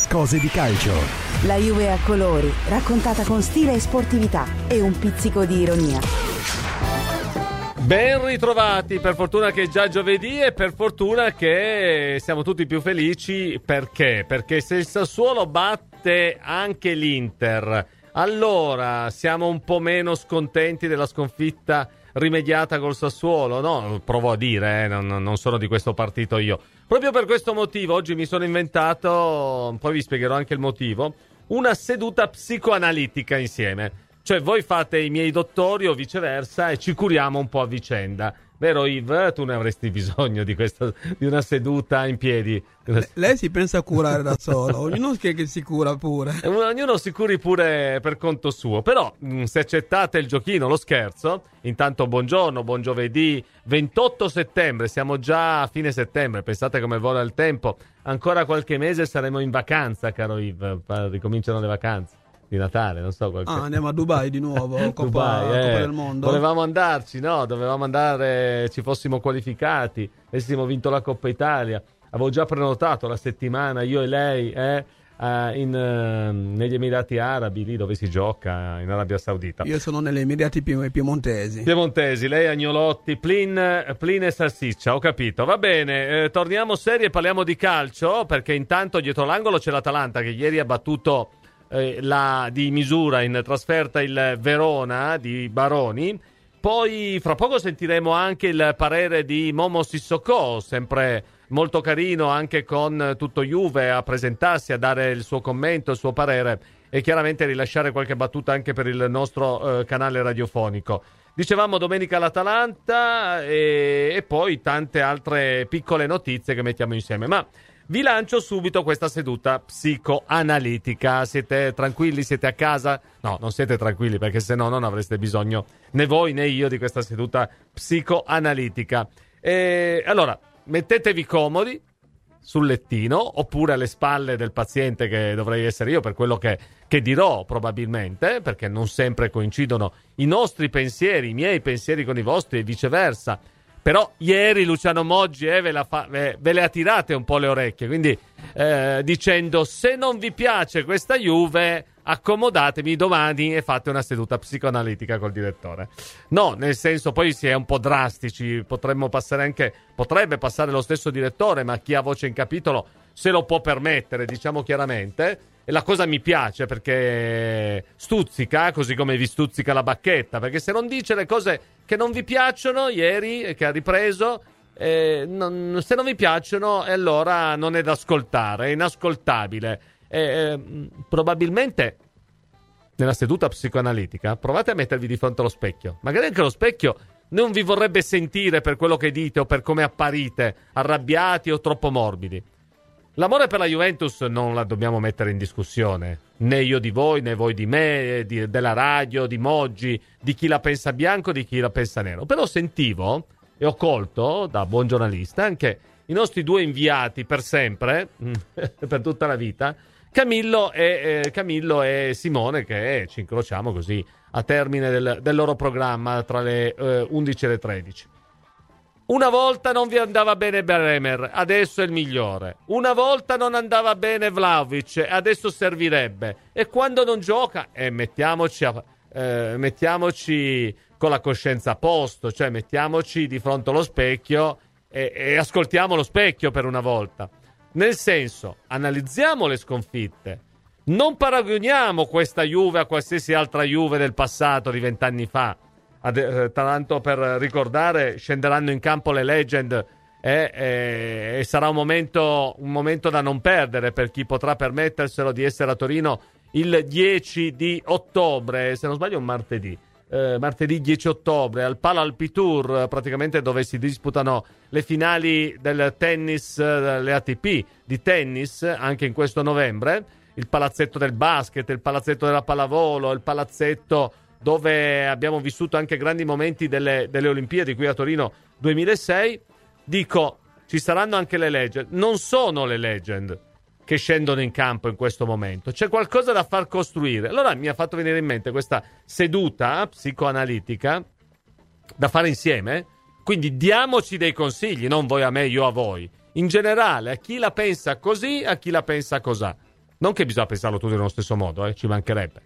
cose di calcio. La Juve a colori, raccontata con stile e sportività e un pizzico di ironia. Ben ritrovati, per fortuna che è già giovedì e per fortuna che siamo tutti più felici. Perché? Perché se il Sassuolo batte anche l'Inter, allora siamo un po' meno scontenti della sconfitta rimediata col Sassuolo, no? Provo a dire, non sono di questo partito io. Proprio per questo motivo oggi mi sono inventato, poi vi spiegherò anche il motivo, una seduta psicoanalitica insieme. Cioè voi fate i miei dottori o viceversa e ci curiamo un po' a vicenda. Vero Yves? Tu ne avresti bisogno di una seduta in piedi. Lei si pensa a curare da solo, ognuno che si cura pure. Ognuno si curi pure per conto suo. Però se accettate il giochino, lo scherzo, intanto buongiorno, buon giovedì, 28 settembre, siamo già a fine settembre, pensate come vola il tempo. Ancora qualche mese saremo in vacanza, caro Yves, ricominciano le vacanze di Natale, non so qualche... andiamo a Dubai di nuovo, Coppa del Mondo. Volevamo andarci, no? Dovevamo andare, ci fossimo qualificati, avessimo vinto la Coppa Italia. Avevo già prenotato la settimana, io e lei, negli Emirati Arabi, lì dove si gioca, in Arabia Saudita. Io sono negli Emirati Piemontesi. Lei agnolotti, Plin e salsiccia, ho capito. Va bene, torniamo seri e parliamo di calcio, perché intanto dietro l'angolo c'è l'Atalanta che ieri ha battuto di misura in trasferta il Verona di Baroni. Poi fra poco sentiremo anche il parere di Momo Sissoko, sempre molto carino, anche con tutto Juve a presentarsi, a dare il suo commento, il suo parere e chiaramente rilasciare qualche battuta anche per il nostro canale radiofonico. Dicevamo domenica l'Atalanta e poi tante altre piccole notizie che mettiamo insieme, ma vi lancio subito questa seduta psicoanalitica. Siete tranquilli? Siete a casa? No, non siete tranquilli, perché se no non avreste bisogno né voi né io di questa seduta psicoanalitica. Allora, mettetevi comodi sul lettino oppure alle spalle del paziente, che dovrei essere io per quello che dirò probabilmente, perché non sempre coincidono i nostri pensieri, i miei pensieri con i vostri e viceversa. Però ieri Luciano Moggi ve le ha tirate un po' le orecchie, quindi dicendo: se non vi piace questa Juve, accomodatevi domani e fate una seduta psicoanalitica col direttore. No, nel senso, poi si è un po' drastici, potrebbe passare lo stesso direttore, ma chi ha voce in capitolo se lo può permettere, diciamo chiaramente. E la cosa mi piace perché stuzzica, così come vi stuzzica la bacchetta, perché se non dice le cose che non vi piacciono, ieri che ha ripreso, se non vi piacciono, allora non è da ascoltare, è inascoltabile. Probabilmente nella seduta psicoanalitica provate a mettervi di fronte allo specchio, magari anche lo specchio non vi vorrebbe sentire per quello che dite o per come apparite, arrabbiati o troppo morbidi. L'amore per la Juventus non la dobbiamo mettere in discussione, né io di voi, né voi di me, della radio, di Moggi, di chi la pensa bianco, di chi la pensa nero. Però sentivo e ho colto, da buon giornalista, anche i nostri due inviati per sempre, per tutta la vita, Camillo e Simone, che ci incrociamo così a termine del loro programma tra le 11 e le 13. Una volta non vi andava bene Bremer, adesso è il migliore. Una volta non andava bene Vlahovic, adesso servirebbe. E quando non gioca, mettiamoci con la coscienza a posto, cioè mettiamoci di fronte allo specchio e ascoltiamo lo specchio per una volta. Nel senso, analizziamo le sconfitte. Non paragoniamo questa Juve a qualsiasi altra Juve del passato di 20 anni fa. Tanto per ricordare, scenderanno in campo le legend e sarà un momento da non perdere per chi potrà permetterselo di essere a Torino il 10 di ottobre, se non sbaglio un martedì 10 ottobre al Pala Alpitour, praticamente dove si disputano le finali del tennis, le ATP di tennis, anche in questo novembre. Il palazzetto del basket, il palazzetto della pallavolo, il palazzetto dove abbiamo vissuto anche grandi momenti delle Olimpiadi qui a Torino 2006. Dico, ci saranno anche le legend. Non sono le legend che scendono in campo in questo momento, c'è qualcosa da far costruire. Allora mi ha fatto venire in mente questa seduta psicoanalitica da fare insieme, quindi diamoci dei consigli, non voi a me, io a voi, in generale, a chi la pensa così, a chi la pensa cosà. Non che bisogna pensarlo tutti nello stesso modo, ci mancherebbe.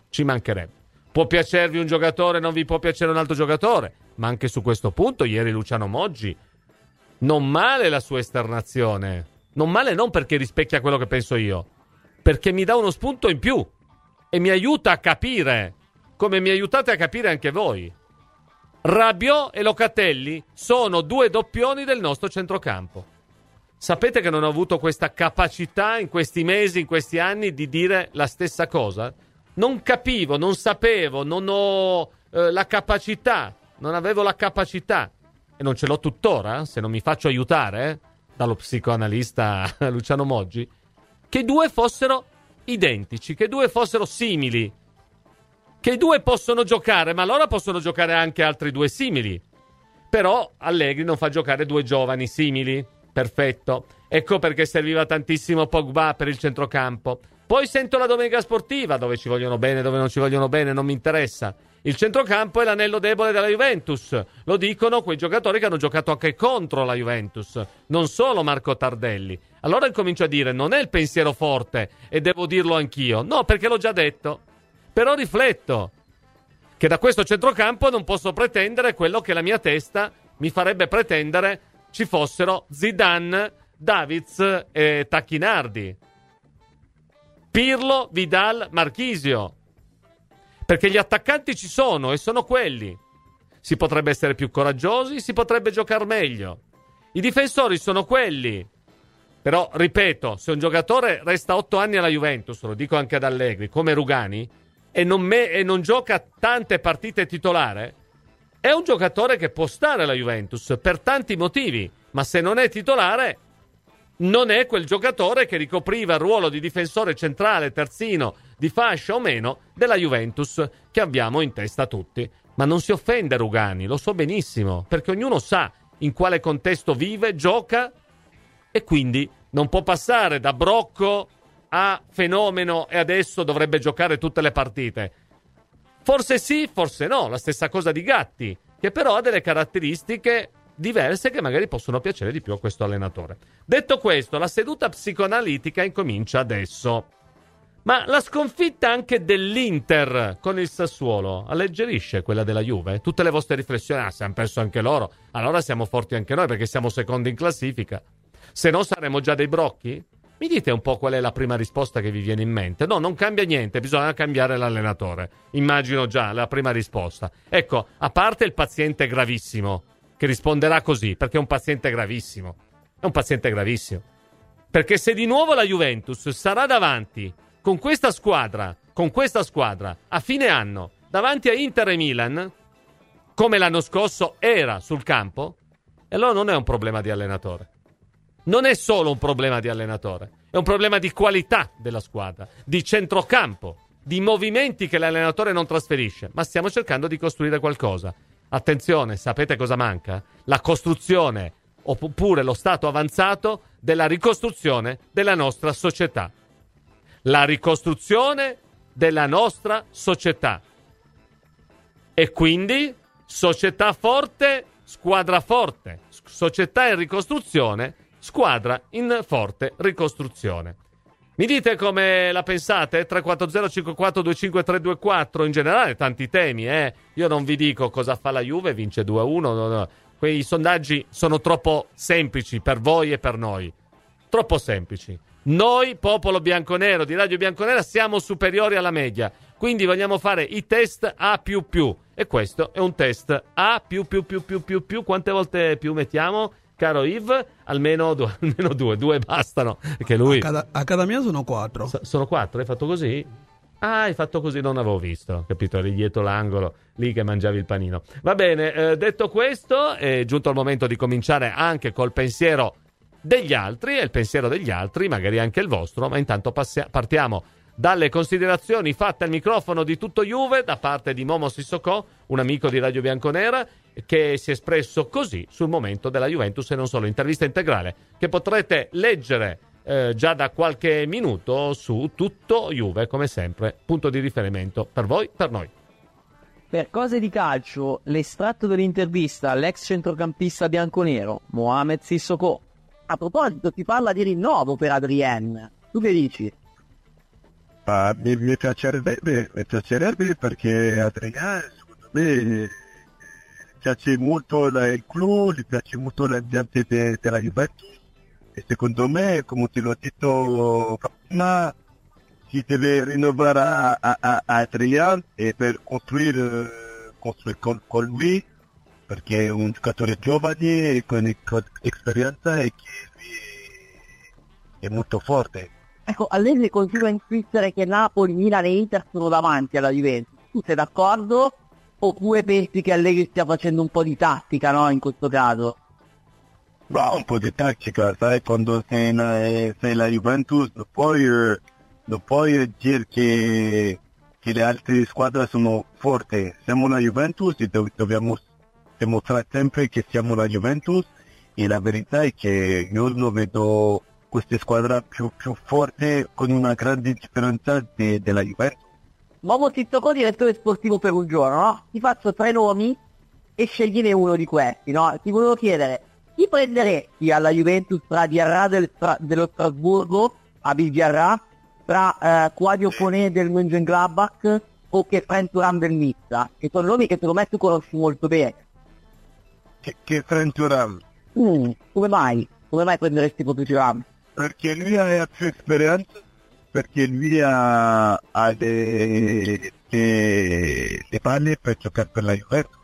Può piacervi un giocatore, non vi può piacere un altro giocatore, ma anche su questo punto ieri Luciano Moggi, non male la sua esternazione, non male non perché rispecchia quello che penso io, perché mi dà uno spunto in più e mi aiuta a capire, come mi aiutate a capire anche voi. Rabiot e Locatelli sono due doppioni del nostro centrocampo. Sapete che non ho avuto questa capacità in questi mesi, in questi anni di dire la stessa cosa? Non capivo, non sapevo, non ho la capacità, non avevo la capacità e non ce l'ho tuttora, se non mi faccio aiutare dallo psicoanalista Luciano Moggi, che due fossero identici, che due fossero simili, che due possono giocare, ma allora possono giocare anche altri due simili. Però Allegri non fa giocare due giovani simili. Perfetto. Ecco perché serviva tantissimo Pogba per il centrocampo. Poi sento la domenica sportiva, dove ci vogliono bene, dove non ci vogliono bene, non mi interessa. Il centrocampo è l'anello debole della Juventus. Lo dicono quei giocatori che hanno giocato anche contro la Juventus, non solo Marco Tardelli. Allora incomincio a dire, non è il pensiero forte, e devo dirlo anch'io. No, perché l'ho già detto. Però rifletto che da questo centrocampo non posso pretendere quello che la mia testa mi farebbe pretendere ci fossero Zidane, Davids e Tacchinardi, Pirlo, Vidal, Marchisio, perché gli attaccanti ci sono e sono quelli. Si potrebbe essere più coraggiosi, si potrebbe giocare meglio. I difensori sono quelli. Però, ripeto, se un giocatore resta 8 anni alla Juventus, lo dico anche ad Allegri, come Rugani, e non gioca tante partite titolare, è un giocatore che può stare alla Juventus per tanti motivi, ma se non è titolare non è quel giocatore che ricopriva il ruolo di difensore centrale, terzino, di fascia o meno della Juventus che abbiamo in testa tutti. Ma non si offende Rugani, lo so benissimo, perché ognuno sa in quale contesto vive, gioca, e quindi non può passare da brocco a fenomeno e adesso dovrebbe giocare tutte le partite. Forse sì, forse no, la stessa cosa di Gatti, che però ha delle caratteristiche diverse che magari possono piacere di più a questo allenatore. Detto questo, la seduta psicoanalitica incomincia adesso. Ma la sconfitta anche dell'Inter con il Sassuolo alleggerisce quella della Juve? Tutte le vostre riflessioni, se hanno perso anche loro, allora siamo forti anche noi perché siamo secondi in classifica. Se no saremo già dei brocchi? Mi dite un po' qual è la prima risposta che vi viene in mente? No, non cambia niente, bisogna cambiare l'allenatore. Immagino già la prima risposta. Ecco, a parte il paziente gravissimo, che risponderà così, perché è un paziente gravissimo. È un paziente gravissimo. Perché se di nuovo la Juventus sarà davanti con questa squadra, a fine anno, davanti a Inter e Milan, come l'anno scorso era sul campo, e allora non è un problema di allenatore. Non è solo un problema di allenatore, è un problema di qualità della squadra, di centrocampo, di movimenti che l'allenatore non trasferisce, ma stiamo cercando di costruire qualcosa. Attenzione, sapete cosa manca? La costruzione, oppure lo stato avanzato della ricostruzione della nostra società. La ricostruzione della nostra società. E quindi società forte, squadra forte, società in ricostruzione, squadra in forte ricostruzione. Mi dite come la pensate? 340-54-25324, in generale tanti temi, Io non vi dico cosa fa la Juve, vince 2-1, no. Quei sondaggi sono troppo semplici per voi e per noi. Troppo semplici. Noi, popolo bianconero di Radio Bianconera, siamo superiori alla media, quindi vogliamo fare i test A++, e questo è un test A+++++. Quante volte più mettiamo? Caro Yves, almeno due bastano, perché lui... A casa mia sono 4. Sono 4? Hai fatto così? Ah, hai fatto così, non avevo visto, capito? Eri dietro l'angolo, lì che mangiavi il panino. Va bene, detto questo, è giunto il momento di cominciare anche col pensiero degli altri, e il pensiero degli altri, magari anche il vostro, ma intanto partiamo dalle considerazioni fatte al microfono di Tutto Juve da parte di Momo Sissoko, un amico di Radio Bianconera, che si è espresso così sul momento della Juventus e non solo. Intervista integrale che potrete leggere già da qualche minuto su Tutto Juve, come sempre, punto di riferimento per voi, per noi. Per cose di calcio, l'estratto dell'intervista all'ex centrocampista bianconero Mohamed Sissoko. A proposito, ti parla di rinnovo per Adrien. Tu che dici? Ma mi piacerebbe perché Adriano, secondo me, piace molto il club, gli piace molto l'ambiente della Juventus e secondo me, come te l'ho detto prima, si deve rinnovare a Adriano e per costruire con lui, perché è un giocatore giovane con esperienza e che lui è molto forte. Ecco, Allegri continua a insistere che Napoli, Milan e Inter sono davanti alla Juventus. Tu sei d'accordo? Oppure pensi che Allegri stia facendo un po' di tattica, no, in questo caso? Ma un po' di tattica, sai, quando sei la Juventus non puoi dire che le altre squadre sono forti. Siamo la Juventus e dobbiamo dimostrare sempre che siamo la Juventus e la verità è che io non vedo questa squadra più forte con una grande differenza della Juventus. Momo Sissoko, direttore sportivo per un giorno, no? Ti faccio 3 nomi e scegliene uno di questi, no? Ti volevo chiedere, chi prenderesti alla Juventus tra Diarra dello Strasburgo, Abid Diarra, tra Quadio Foné del Mönchengladbach o che Frank Thuram del Nizza? Che sono nomi che secondo me tu conosci molto bene. Che Frank Thuram? Come mai? Come mai prenderesti proprio Thuram? Perché lui ha più esperienza, perché lui ha le palle per giocare per la Juventus.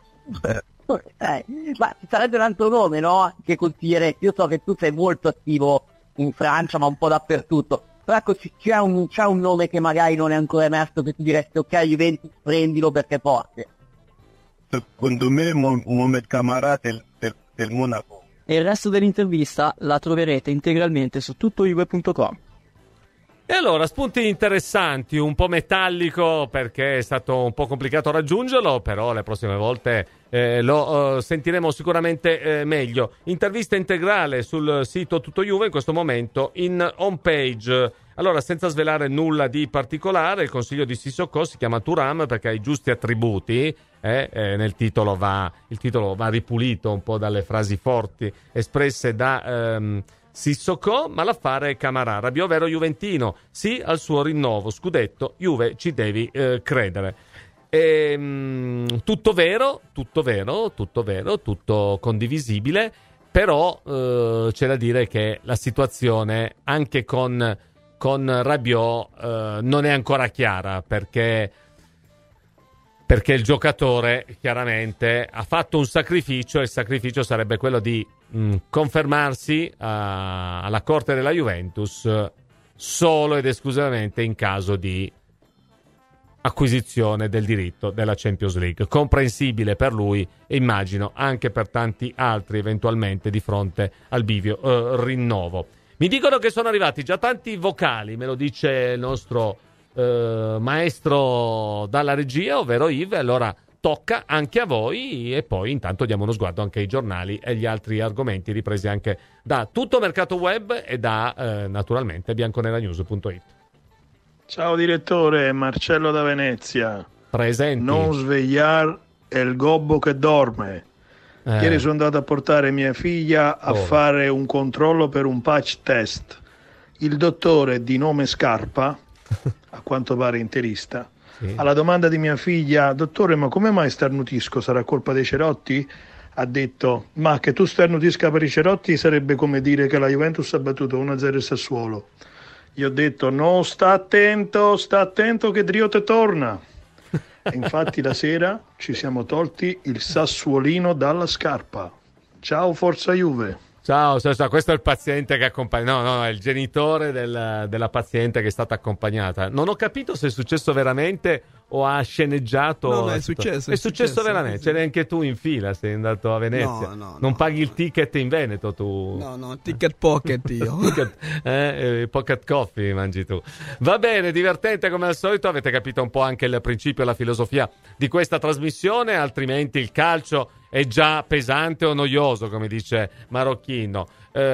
Ma ci sarebbe un altro nome, no? Che consiglieresti? Io so che tu sei molto attivo in Francia, ma un po' dappertutto. Però ecco, c'è un nome che magari non è ancora emerso, che tu diresti, ok, Juventus, prendilo perché è forte. Secondo me Mohamed Camara del Monaco. E il resto dell'intervista la troverete integralmente su tuttojuve.com. E allora, spunti interessanti, un po' metallico perché è stato un po' complicato raggiungerlo, però le prossime volte lo sentiremo sicuramente meglio. Intervista integrale sul sito Tutto Juve in questo momento in home page. Allora, senza svelare nulla di particolare, il consiglio di Sissoko si chiama Thuram perché ha i giusti attributi. Il titolo va ripulito un po' dalle frasi forti espresse da Sissoko, ma l'affare è Camara. Rabiot, vero juventino, sì al suo rinnovo, scudetto, Juve, ci devi credere. Tutto vero, tutto condivisibile, però c'è da dire che la situazione anche con Rabiot non è ancora chiara, perché il giocatore chiaramente ha fatto un sacrificio e il sacrificio sarebbe quello di confermarsi alla corte della Juventus solo ed esclusivamente in caso di acquisizione del diritto della Champions League. Comprensibile per lui e immagino anche per tanti altri eventualmente di fronte al bivio rinnovo. Mi dicono che sono arrivati già tanti vocali, me lo dice il nostro maestro dalla regia, ovvero Yves. Allora tocca anche a voi e poi intanto diamo uno sguardo anche ai giornali e agli altri argomenti ripresi anche da Tutto Mercato Web e da naturalmente bianconeranews.it. Ciao direttore, Marcello da Venezia. Presenti. Non svegliar è il gobbo che dorme. Ieri sono andato a portare mia figlia a fare un controllo per un patch test. Il dottore di nome Scarpa, a quanto pare interista, sì. Alla domanda di mia figlia, dottore, ma come mai starnutisco? Sarà colpa dei cerotti? Ha detto, ma che tu starnutisca per i cerotti sarebbe come dire che la Juventus ha battuto 1-0 il Sassuolo. Gli ho detto, no, sta attento che Driote torna. E infatti la sera ci siamo tolti il sassuolino dalla scarpa. Ciao, forza Juve. Ciao, questo è il paziente che accompagna. No, è il genitore della paziente che è stata accompagnata. Non ho capito se è successo veramente o ha sceneggiato. No, è successo. È successo veramente. Sì. C'eri anche tu in fila, sei andato a Venezia. Non paghi il ticket in Veneto tu? No, ticket pocket io. Pocket coffee mangi tu. Va bene, divertente come al solito. Avete capito un po' anche il principio e la filosofia di questa trasmissione, altrimenti il calcio è già pesante o noioso, come dice Marocchino.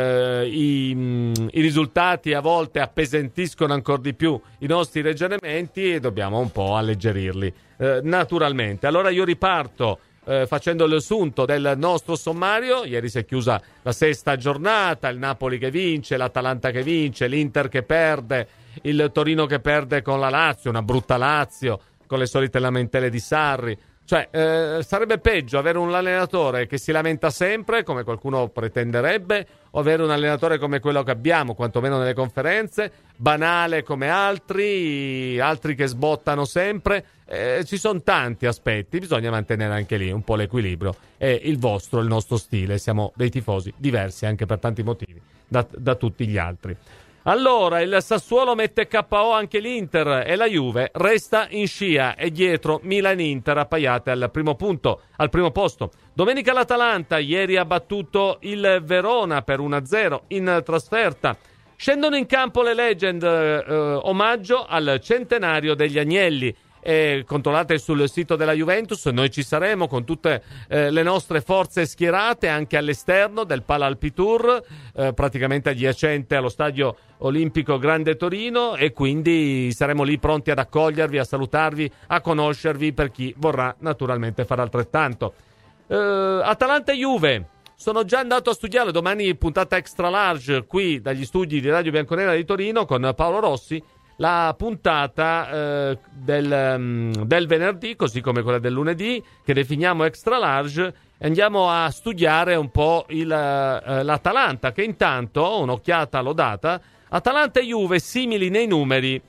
I risultati a volte appesantiscono ancora di più i nostri ragionamenti e dobbiamo un po' alleggerirli, naturalmente. Allora io riparto facendo il sunto del nostro sommario. Ieri si è chiusa la sesta giornata, il Napoli che vince, l'Atalanta che vince, l'Inter che perde il Torino che perde con la Lazio, una brutta Lazio, con le solite lamentele di Sarri. Cioè, sarebbe peggio avere un allenatore che si lamenta sempre, come qualcuno pretenderebbe, o avere un allenatore come quello che abbiamo, quantomeno nelle conferenze, banale come altri che sbottano sempre. Ci sono tanti aspetti, bisogna mantenere anche lì un po' l'equilibrio. E il nostro stile, siamo dei tifosi diversi anche per tanti motivi da tutti gli altri. Allora, il Sassuolo mette KO anche l'Inter e la Juve resta in scia e dietro Milan-Inter appaiate al primo posto. Domenica l'Atalanta, ieri ha battuto il Verona per 1-0 in trasferta. Scendono in campo le legend, omaggio al centenario degli Agnelli. Controllate sul sito della Juventus, noi ci saremo con tutte le nostre forze schierate anche all'esterno del Palalpitour, praticamente adiacente allo stadio olimpico Grande Torino, e quindi saremo lì pronti ad accogliervi, a salutarvi, a conoscervi per chi vorrà naturalmente fare altrettanto. Atalanta e Juve, sono già andato a studiare, domani puntata extra large qui dagli studi di Radio Bianconera di Torino con Paolo Rossi, la puntata del venerdì, così come quella del lunedì, che definiamo extra large, e andiamo a studiare un po' l'Atalanta, che intanto, un'occhiata l'ho data, Atalanta e Juve simili nei numeri.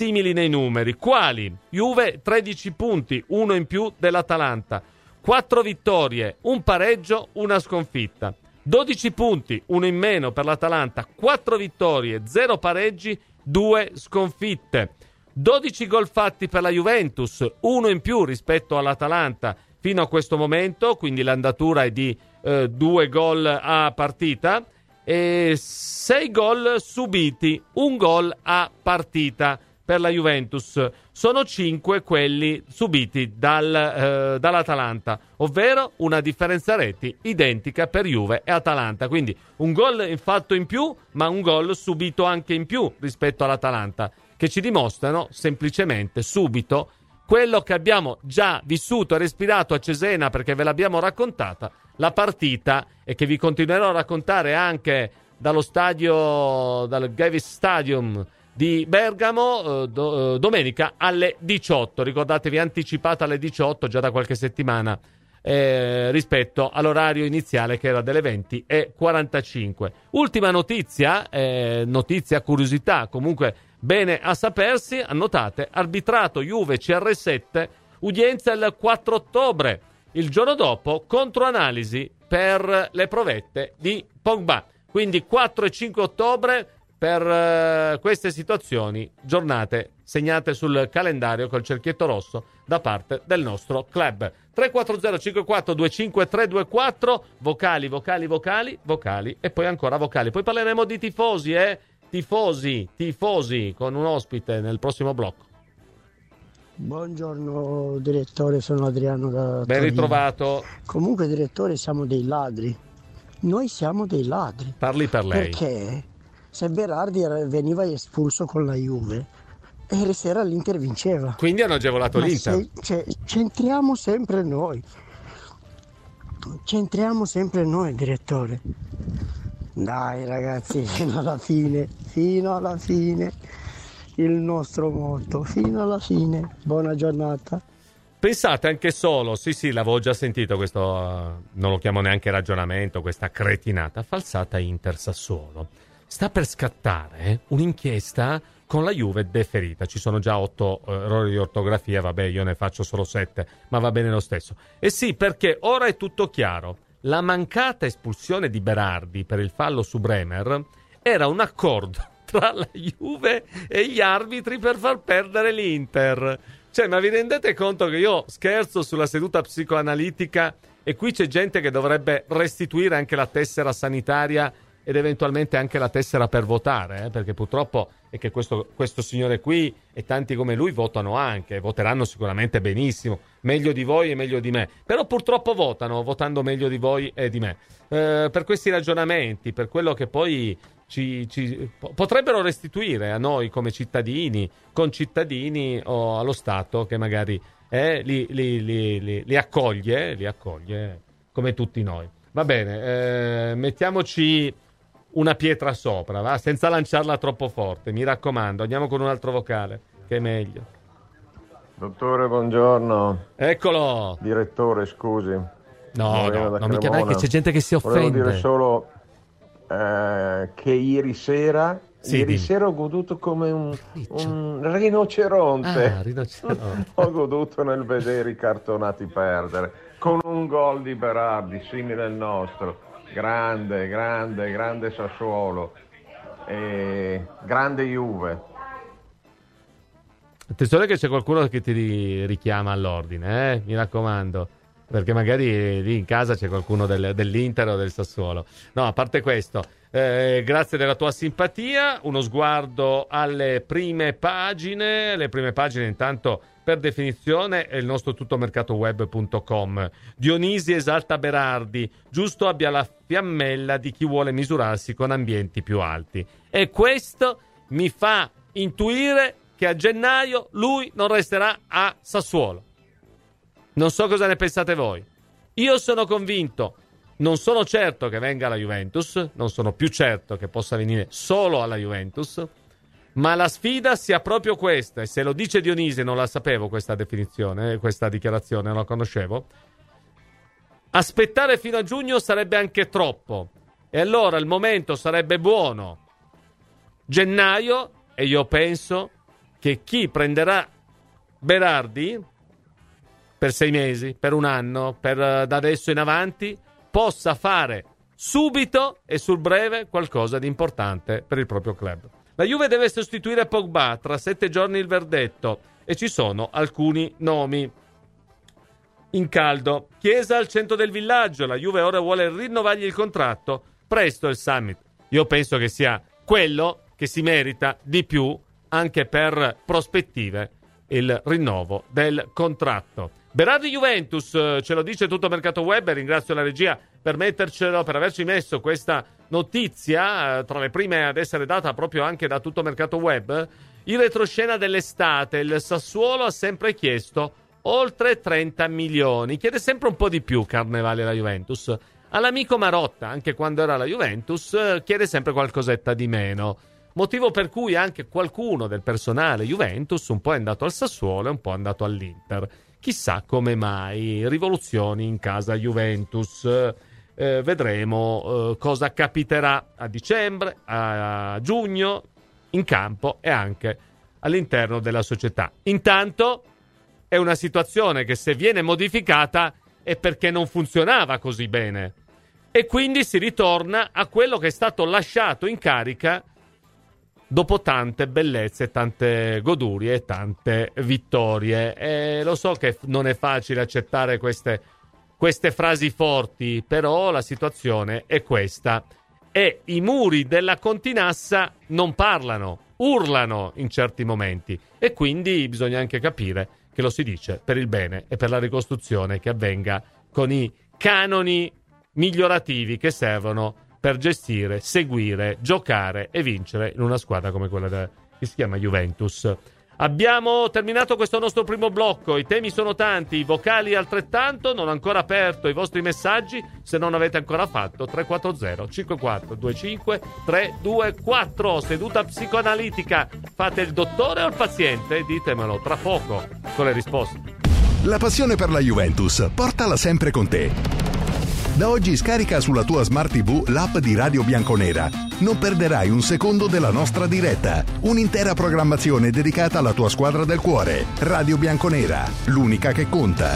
Quali? Juve 13 punti, uno in più dell'Atalanta, 4 vittorie, un pareggio, una sconfitta. 12 punti, uno in meno per l'Atalanta, 4 vittorie, 0 pareggi, 2 sconfitte. 12 gol fatti per la Juventus, uno in più rispetto all'Atalanta fino a questo momento, quindi l'andatura è di 2 gol a partita, e 6 gol subiti, un gol a partita per la Juventus. Sono 5 quelli subiti dall'Atalanta, ovvero una differenza reti identica per Juve e Atalanta, quindi un gol fatto in più, ma un gol subito anche in più rispetto all'Atalanta, che ci dimostrano semplicemente subito quello che abbiamo già vissuto e respirato a Cesena, perché ve l'abbiamo raccontata la partita, e che vi continuerò a raccontare anche dal Gevis Stadium di Bergamo domenica alle 18. Ricordatevi, anticipata alle 18 già da qualche settimana rispetto all'orario iniziale che era delle 20:45. Ultima notizia, curiosità, comunque bene a sapersi, annotate: arbitrato Juve CR7, udienza il 4 ottobre, il giorno dopo controanalisi per le provette di Pogba. Quindi 4 e 5 ottobre per queste situazioni, giornate segnate sul calendario col cerchietto rosso da parte del nostro club. 340 54 25 324, vocali e poi ancora vocali. Poi parleremo di tifosi, tifosi con un ospite nel prossimo blocco. Buongiorno direttore, sono Adriano da Torino. Ben ritrovato. Comunque direttore, siamo dei ladri. Noi siamo dei ladri. Parli per lei. Perché se Berardi veniva espulso con la Juve, ieri sera l'Inter vinceva. Quindi hanno agevolato l'Inter. Centriamo sempre noi, direttore. Dai ragazzi, fino alla fine, il nostro motto, fino alla fine. Buona giornata. Pensate anche solo, sì, l'avevo già sentito questo, non lo chiamo neanche ragionamento, questa cretinata, falsata Inter Sassuolo. Sta per scattare un'inchiesta con la Juve deferita. Ci sono già 8 errori di ortografia, vabbè, io ne faccio solo 7, ma va bene lo stesso. E sì, perché ora è tutto chiaro. La mancata espulsione di Berardi per il fallo su Bremer era un accordo tra la Juve e gli arbitri per far perdere l'Inter. Cioè, ma vi rendete conto che io scherzo sulla seduta psicoanalitica e qui c'è gente che dovrebbe restituire anche la tessera sanitaria ed eventualmente anche la tessera per votare, perché purtroppo è che questo signore qui e tanti come lui voteranno sicuramente benissimo, meglio di voi e meglio di me, però purtroppo votando meglio di voi e di me, per questi ragionamenti, per quello che poi ci potrebbero restituire a noi come cittadini, concittadini, o allo Stato che magari li accoglie come tutti noi. Va bene, mettiamoci una pietra sopra, va? Senza lanciarla troppo forte, mi raccomando. Andiamo con un altro vocale, che è meglio. Dottore, buongiorno. Eccolo. Direttore, scusi. No, non mi chiamare che c'è gente che si offende. Volevo dire solo che ieri sera ho goduto come un rinoceronte. Rinoceronte. Ho goduto nel vedere i cartonati perdere, con un gol di Berardi simile al nostro. Grande Sassuolo e grande Juve. Attenzione che c'è qualcuno che ti richiama all'ordine, mi raccomando, perché magari lì in casa c'è qualcuno dell'Inter o del Sassuolo. No, a parte questo, grazie della tua simpatia. Uno sguardo alle prime pagine. Le prime pagine intanto, per definizione, è il nostro tuttomercatoweb.com. Dionisi esalta Berardi, giusto abbia la fiammella di chi vuole misurarsi con ambienti più alti. E questo mi fa intuire che a gennaio lui non resterà a Sassuolo. Non so cosa ne pensate voi. Io sono convinto, non sono certo che venga alla Juventus, non sono più certo che possa venire solo alla Juventus, ma la sfida sia proprio questa. E se lo dice Dionisi, non la sapevo questa definizione, questa dichiarazione, non la conoscevo. Aspettare fino a giugno sarebbe anche troppo, e allora il momento sarebbe buono gennaio, e io penso che chi prenderà Berardi per 6 mesi, per un anno, da adesso in avanti, possa fare subito e sul breve qualcosa di importante per il proprio club. La Juve deve sostituire Pogba, tra 7 giorni il verdetto, e ci sono alcuni nomi in caldo. Chiesa al centro del villaggio, la Juve ora vuole rinnovargli il contratto, presto il summit. Io penso che sia quello che si merita di più, anche per prospettive, il rinnovo del contratto. Berardi Juventus, ce lo dice Tutto Mercato Web, e ringrazio la regia per mettercelo, per averci messo questa notizia tra le prime ad essere data proprio anche da Tutto Mercato Web. In retroscena dell'estate il Sassuolo ha sempre chiesto oltre 30 milioni, chiede sempre un po' di più Carnevale alla Juventus. All'amico Marotta, anche quando era alla Juventus, chiede sempre qualcosetta di meno. Motivo per cui anche qualcuno del personale Juventus un po' è andato al Sassuolo e un po' è andato all'Inter. Chissà come mai, rivoluzioni in casa Juventus. Vedremo cosa capiterà a dicembre, a giugno, in campo e anche all'interno della società. Intanto è una situazione che, se viene modificata, è perché non funzionava così bene. E quindi si ritorna a quello che è stato lasciato in carica dopo tante bellezze, tante godurie e tante vittorie. E lo so che non è facile accettare queste frasi forti, però la situazione è questa. E i muri della Continassa non parlano, urlano in certi momenti. E quindi bisogna anche capire che lo si dice per il bene e per la ricostruzione che avvenga con i canoni migliorativi che servono per gestire, seguire, giocare e vincere in una squadra come quella che si chiama Juventus. Abbiamo terminato questo nostro primo blocco, i temi sono tanti, i vocali altrettanto, non ho ancora aperto i vostri messaggi, se non avete ancora fatto 340 5425 324, seduta psicoanalitica, fate il dottore o il paziente? Ditemelo tra poco con le risposte. La passione per la Juventus, portala sempre con te. Da oggi scarica sulla tua Smart TV l'app di Radio Bianconera. Non perderai un secondo della nostra diretta. Un'intera programmazione dedicata alla tua squadra del cuore. Radio Bianconera, l'unica che conta.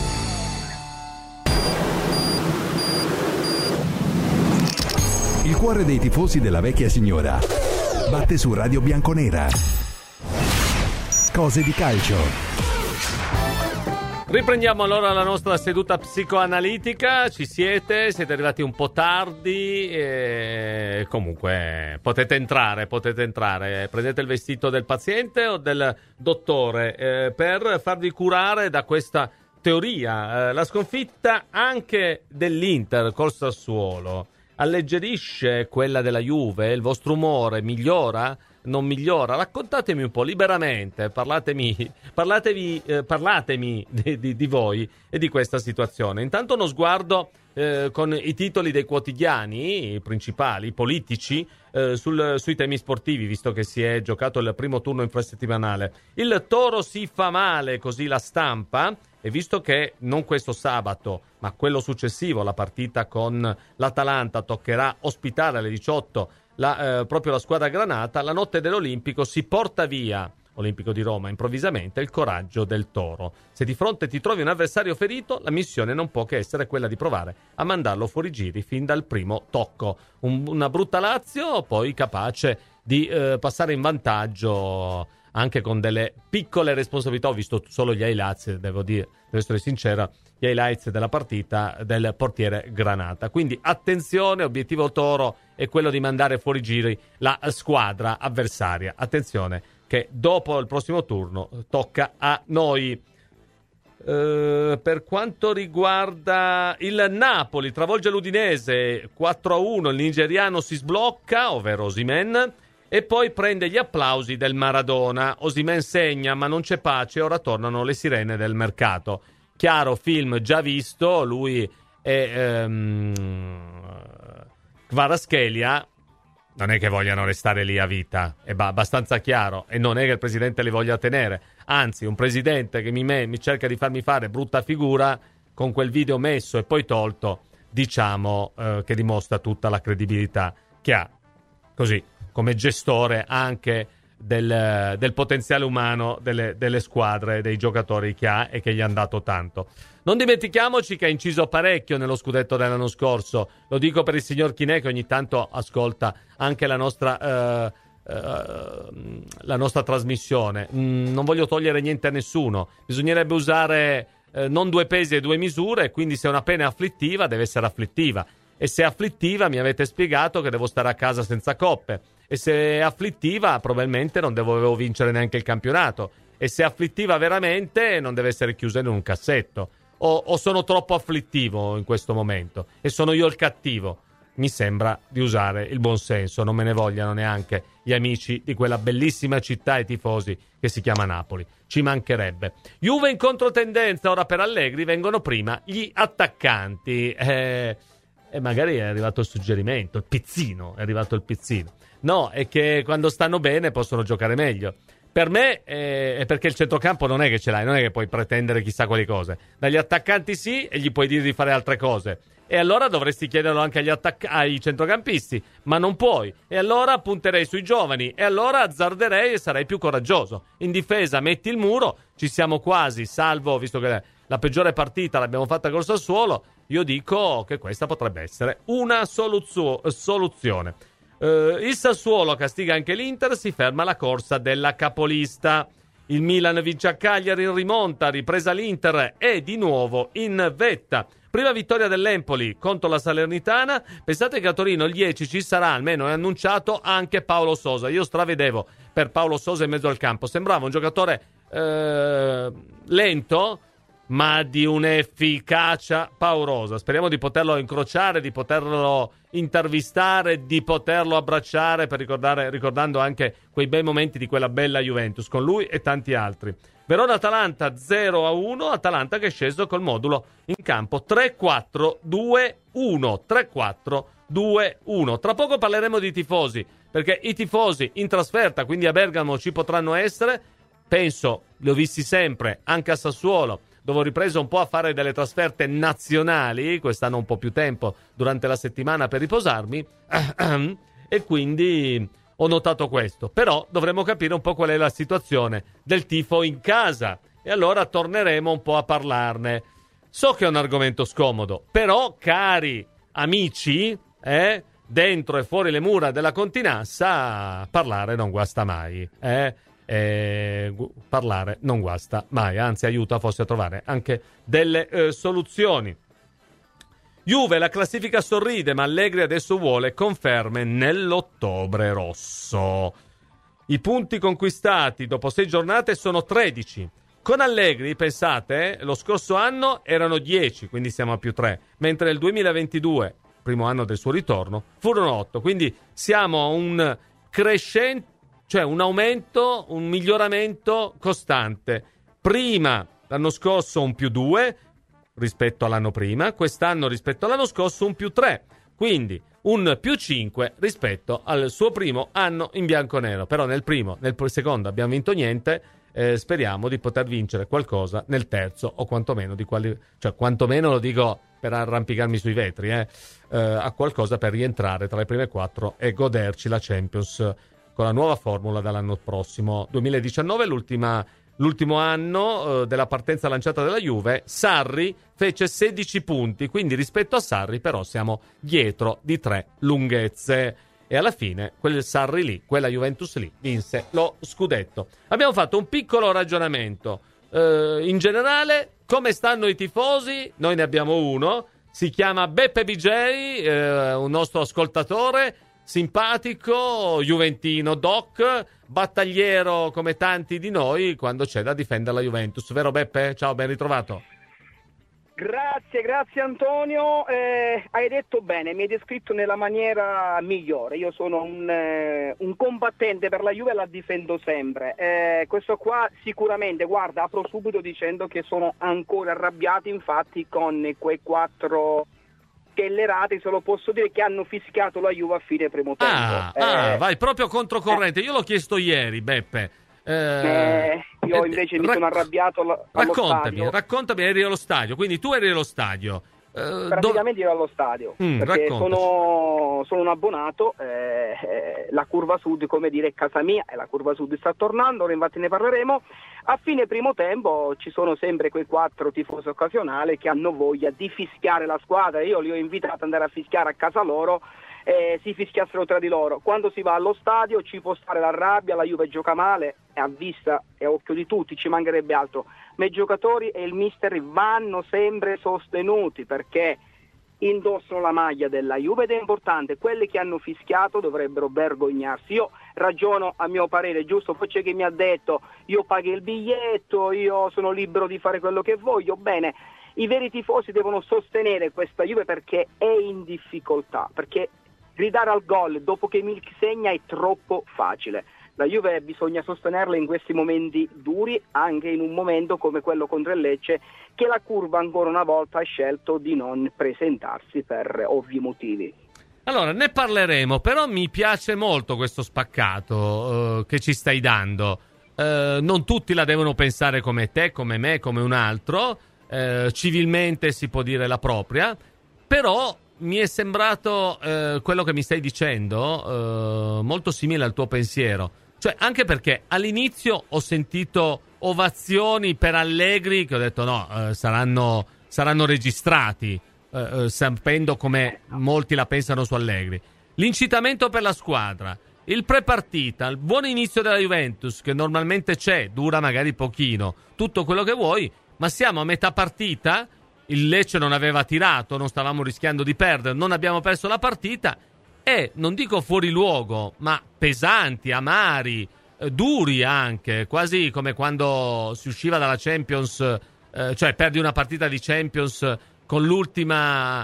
Il cuore dei tifosi della vecchia signora batte su Radio Bianconera. Cose di calcio. Riprendiamo allora la nostra seduta psicoanalitica. Ci siete arrivati un po' tardi, comunque potete entrare. Prendete il vestito del paziente o del dottore per farvi curare da questa teoria. La sconfitta anche dell'Inter col Sassuolo alleggerisce quella della Juve? Il vostro umore migliora? non migliora. Raccontatemi un po' liberamente, parlatemi di voi e di questa situazione. Intanto uno sguardo con i titoli dei quotidiani principali, politici, sui temi sportivi, visto che si è giocato il primo turno infrasettimanale. Il Toro si fa male, così la Stampa, e visto che non questo sabato, ma quello successivo, la partita con l'Atalanta toccherà ospitare alle 18 proprio la squadra granata, la notte dell'Olimpico si porta via, Olimpico di Roma, improvvisamente il coraggio del Toro. Se di fronte ti trovi un avversario ferito, la missione non può che essere quella di provare a mandarlo fuori giri fin dal primo tocco. Una brutta Lazio, poi capace di passare in vantaggio anche con delle piccole responsabilità. Ho visto solo gli highlights, devo essere sincera, gli highlights della partita del portiere Granata. Quindi attenzione, obiettivo Toro è quello di mandare fuori giri la squadra avversaria. Attenzione che dopo il prossimo turno tocca a noi. Per quanto riguarda il Napoli, travolge l'Udinese 4-1, il nigeriano si sblocca, ovvero Osimhen, e poi prende gli applausi del Maradona. Osimhen segna, ma non c'è pace, ora tornano le sirene del mercato. Chiaro, film già visto, lui e Kvaratskhelia non è che vogliano restare lì a vita, è abbastanza chiaro, e non è che il presidente li voglia tenere, anzi un presidente che mi cerca di farmi fare brutta figura con quel video messo e poi tolto, diciamo che dimostra tutta la credibilità che ha, così, come gestore anche del potenziale umano delle squadre, dei giocatori che ha e che gli hanno dato tanto. Non dimentichiamoci che ha inciso parecchio nello scudetto dell'anno scorso, lo dico per il signor Chinè che ogni tanto ascolta anche la nostra trasmissione. Non voglio togliere niente a nessuno, bisognerebbe usare non due pesi e due misure, quindi se una pena è afflittiva deve essere afflittiva, e se è afflittiva mi avete spiegato che devo stare a casa senza coppe, e se è afflittiva probabilmente non devo vincere neanche il campionato, e se è afflittiva veramente non deve essere chiusa in un cassetto. O sono troppo afflittivo in questo momento e sono io il cattivo? Mi sembra di usare il buon senso, non me ne vogliano neanche gli amici di quella bellissima città e tifosi che si chiama Napoli, ci mancherebbe. Juve in controtendenza, ora per Allegri vengono prima gli attaccanti, e magari è arrivato il suggerimento, il pizzino, è arrivato il pizzino. No, è che quando stanno bene possono giocare meglio. Per me è perché il centrocampo non è che ce l'hai, non è che puoi pretendere chissà quali cose. Dagli attaccanti sì, e gli puoi dire di fare altre cose. E allora dovresti chiederlo anche ai centrocampisti, ma non puoi. E allora punterei sui giovani, e allora azzarderei e sarei più coraggioso. In difesa metti il muro, ci siamo quasi, salvo, visto che la peggiore partita l'abbiamo fatta col Sassuolo, io dico che questa potrebbe essere una soluzione. Il Sassuolo castiga anche l'Inter, si ferma la corsa della capolista. Il Milan vince a Cagliari in rimonta, ripresa l'Inter è di nuovo in vetta. Prima vittoria dell'Empoli contro la Salernitana. Pensate che a Torino il 10 ci sarà, almeno è annunciato, anche Paolo Sosa. Io stravedevo per Paolo Sosa in mezzo al campo, sembrava un giocatore lento, ma di un'efficacia paurosa. Speriamo di poterlo incrociare, di poterlo intervistare, di poterlo abbracciare, ricordando anche quei bei momenti di quella bella Juventus con lui e tanti altri. Verona-Atalanta 0-1, Atalanta che è sceso col modulo in campo 3-4-2-1. 3-4-2-1. Tra poco parleremo di tifosi, perché i tifosi in trasferta, quindi a Bergamo, ci potranno essere. Penso, li ho visti sempre, anche a Sassuolo, dove ho ripreso un po' a fare delle trasferte nazionali, quest'anno un po' più tempo durante la settimana per riposarmi, e quindi ho notato questo. Però dovremo capire un po' qual è la situazione del tifo in casa, e allora torneremo un po' a parlarne. So che è un argomento scomodo, però cari amici, dentro e fuori le mura della Continassa, parlare non guasta mai, parlare non guasta mai, anzi aiuta forse a trovare anche delle soluzioni. Juve, la classifica sorride, ma Allegri adesso vuole conferme nell'ottobre rosso. I punti conquistati dopo 6 giornate sono 13. Con Allegri, pensate, lo scorso anno erano 10, quindi siamo a più 3, mentre nel 2022, primo anno del suo ritorno, furono 8, quindi siamo a un crescente cioè un aumento, un miglioramento costante. Prima, l'anno scorso un +2 rispetto all'anno prima, quest'anno rispetto all'anno scorso un +3, quindi un +5 rispetto al suo primo anno in bianconero. Però nel secondo abbiamo vinto niente, speriamo di poter vincere qualcosa nel terzo, o quantomeno quantomeno lo dico per arrampicarmi sui vetri, a qualcosa per rientrare tra le prime 4 e goderci la Champions con la nuova formula dall'anno prossimo. 2019 l'ultimo anno della partenza lanciata della Juve. Sarri fece 16 punti, quindi rispetto a Sarri però siamo dietro di 3 lunghezze. E alla fine quel Sarri lì, quella Juventus lì, vinse lo scudetto. Abbiamo fatto un piccolo ragionamento. In generale, come stanno i tifosi? Noi ne abbiamo uno, si chiama Beppe BJ, un nostro ascoltatore, simpatico, juventino, doc, battagliero come tanti di noi quando c'è da difendere la Juventus. Vero Beppe? Ciao, ben ritrovato. Grazie Antonio, hai detto bene, mi hai descritto nella maniera migliore. Io sono un combattente per la Juve e la difendo sempre. Questo qua sicuramente, guarda, apro subito dicendo che sono ancora arrabbiati infatti con quei 4 scellerati, se lo posso dire, che hanno fischiato la Juve a fine primo tempo. Vai proprio controcorrente. Io l'ho chiesto ieri, Beppe. Io invece mi sono arrabbiato allo stadio. Raccontami, eri allo stadio, quindi tu eri allo stadio. Praticamente ero allo stadio, perché sono un abbonato, la curva sud, come dire, è casa mia, e la curva sud sta tornando, infatti ne parleremo. A fine primo tempo ci sono sempre quei 4 tifosi occasionali che hanno voglia di fischiare la squadra. Io li ho invitati ad andare a fischiare a casa loro, si fischiassero tra di loro. Quando si va allo stadio ci può stare la rabbia, la Juve gioca male, è a vista e a occhio di tutti, ci mancherebbe altro, ma i giocatori e il mister vanno sempre sostenuti perché indossano la maglia della Juve ed è importante. Quelli che hanno fischiato dovrebbero vergognarsi. Io ragiono a mio parere, giusto, poi c'è chi mi ha detto io pago il biglietto, io sono libero di fare quello che voglio. Bene, i veri tifosi devono sostenere questa Juve perché è in difficoltà, perché gridare al gol dopo che Milik segna è troppo facile. La Juve bisogna sostenerla in questi momenti duri, anche in un momento come quello contro il Lecce, che la curva ancora una volta ha scelto di non presentarsi per ovvi motivi. Allora, ne parleremo, però mi piace molto questo spaccato che ci stai dando. Non tutti la devono pensare come te, come me, come un altro. Civilmente si può dire la propria, però mi è sembrato quello che mi stai dicendo molto simile al tuo pensiero. Cioè, anche perché all'inizio ho sentito ovazioni per Allegri che ho detto no, saranno registrati, sapendo come molti la pensano su Allegri. L'incitamento per la squadra, il pre-partita, il buon inizio della Juventus che normalmente c'è, dura magari pochino, tutto quello che vuoi, ma siamo a metà partita, il Lecce non aveva tirato, non stavamo rischiando di perdere, non abbiamo perso la partita e non dico fuori luogo, ma pesanti, amari, duri anche, quasi come quando si usciva dalla Champions, cioè perdi una partita di Champions con l'ultima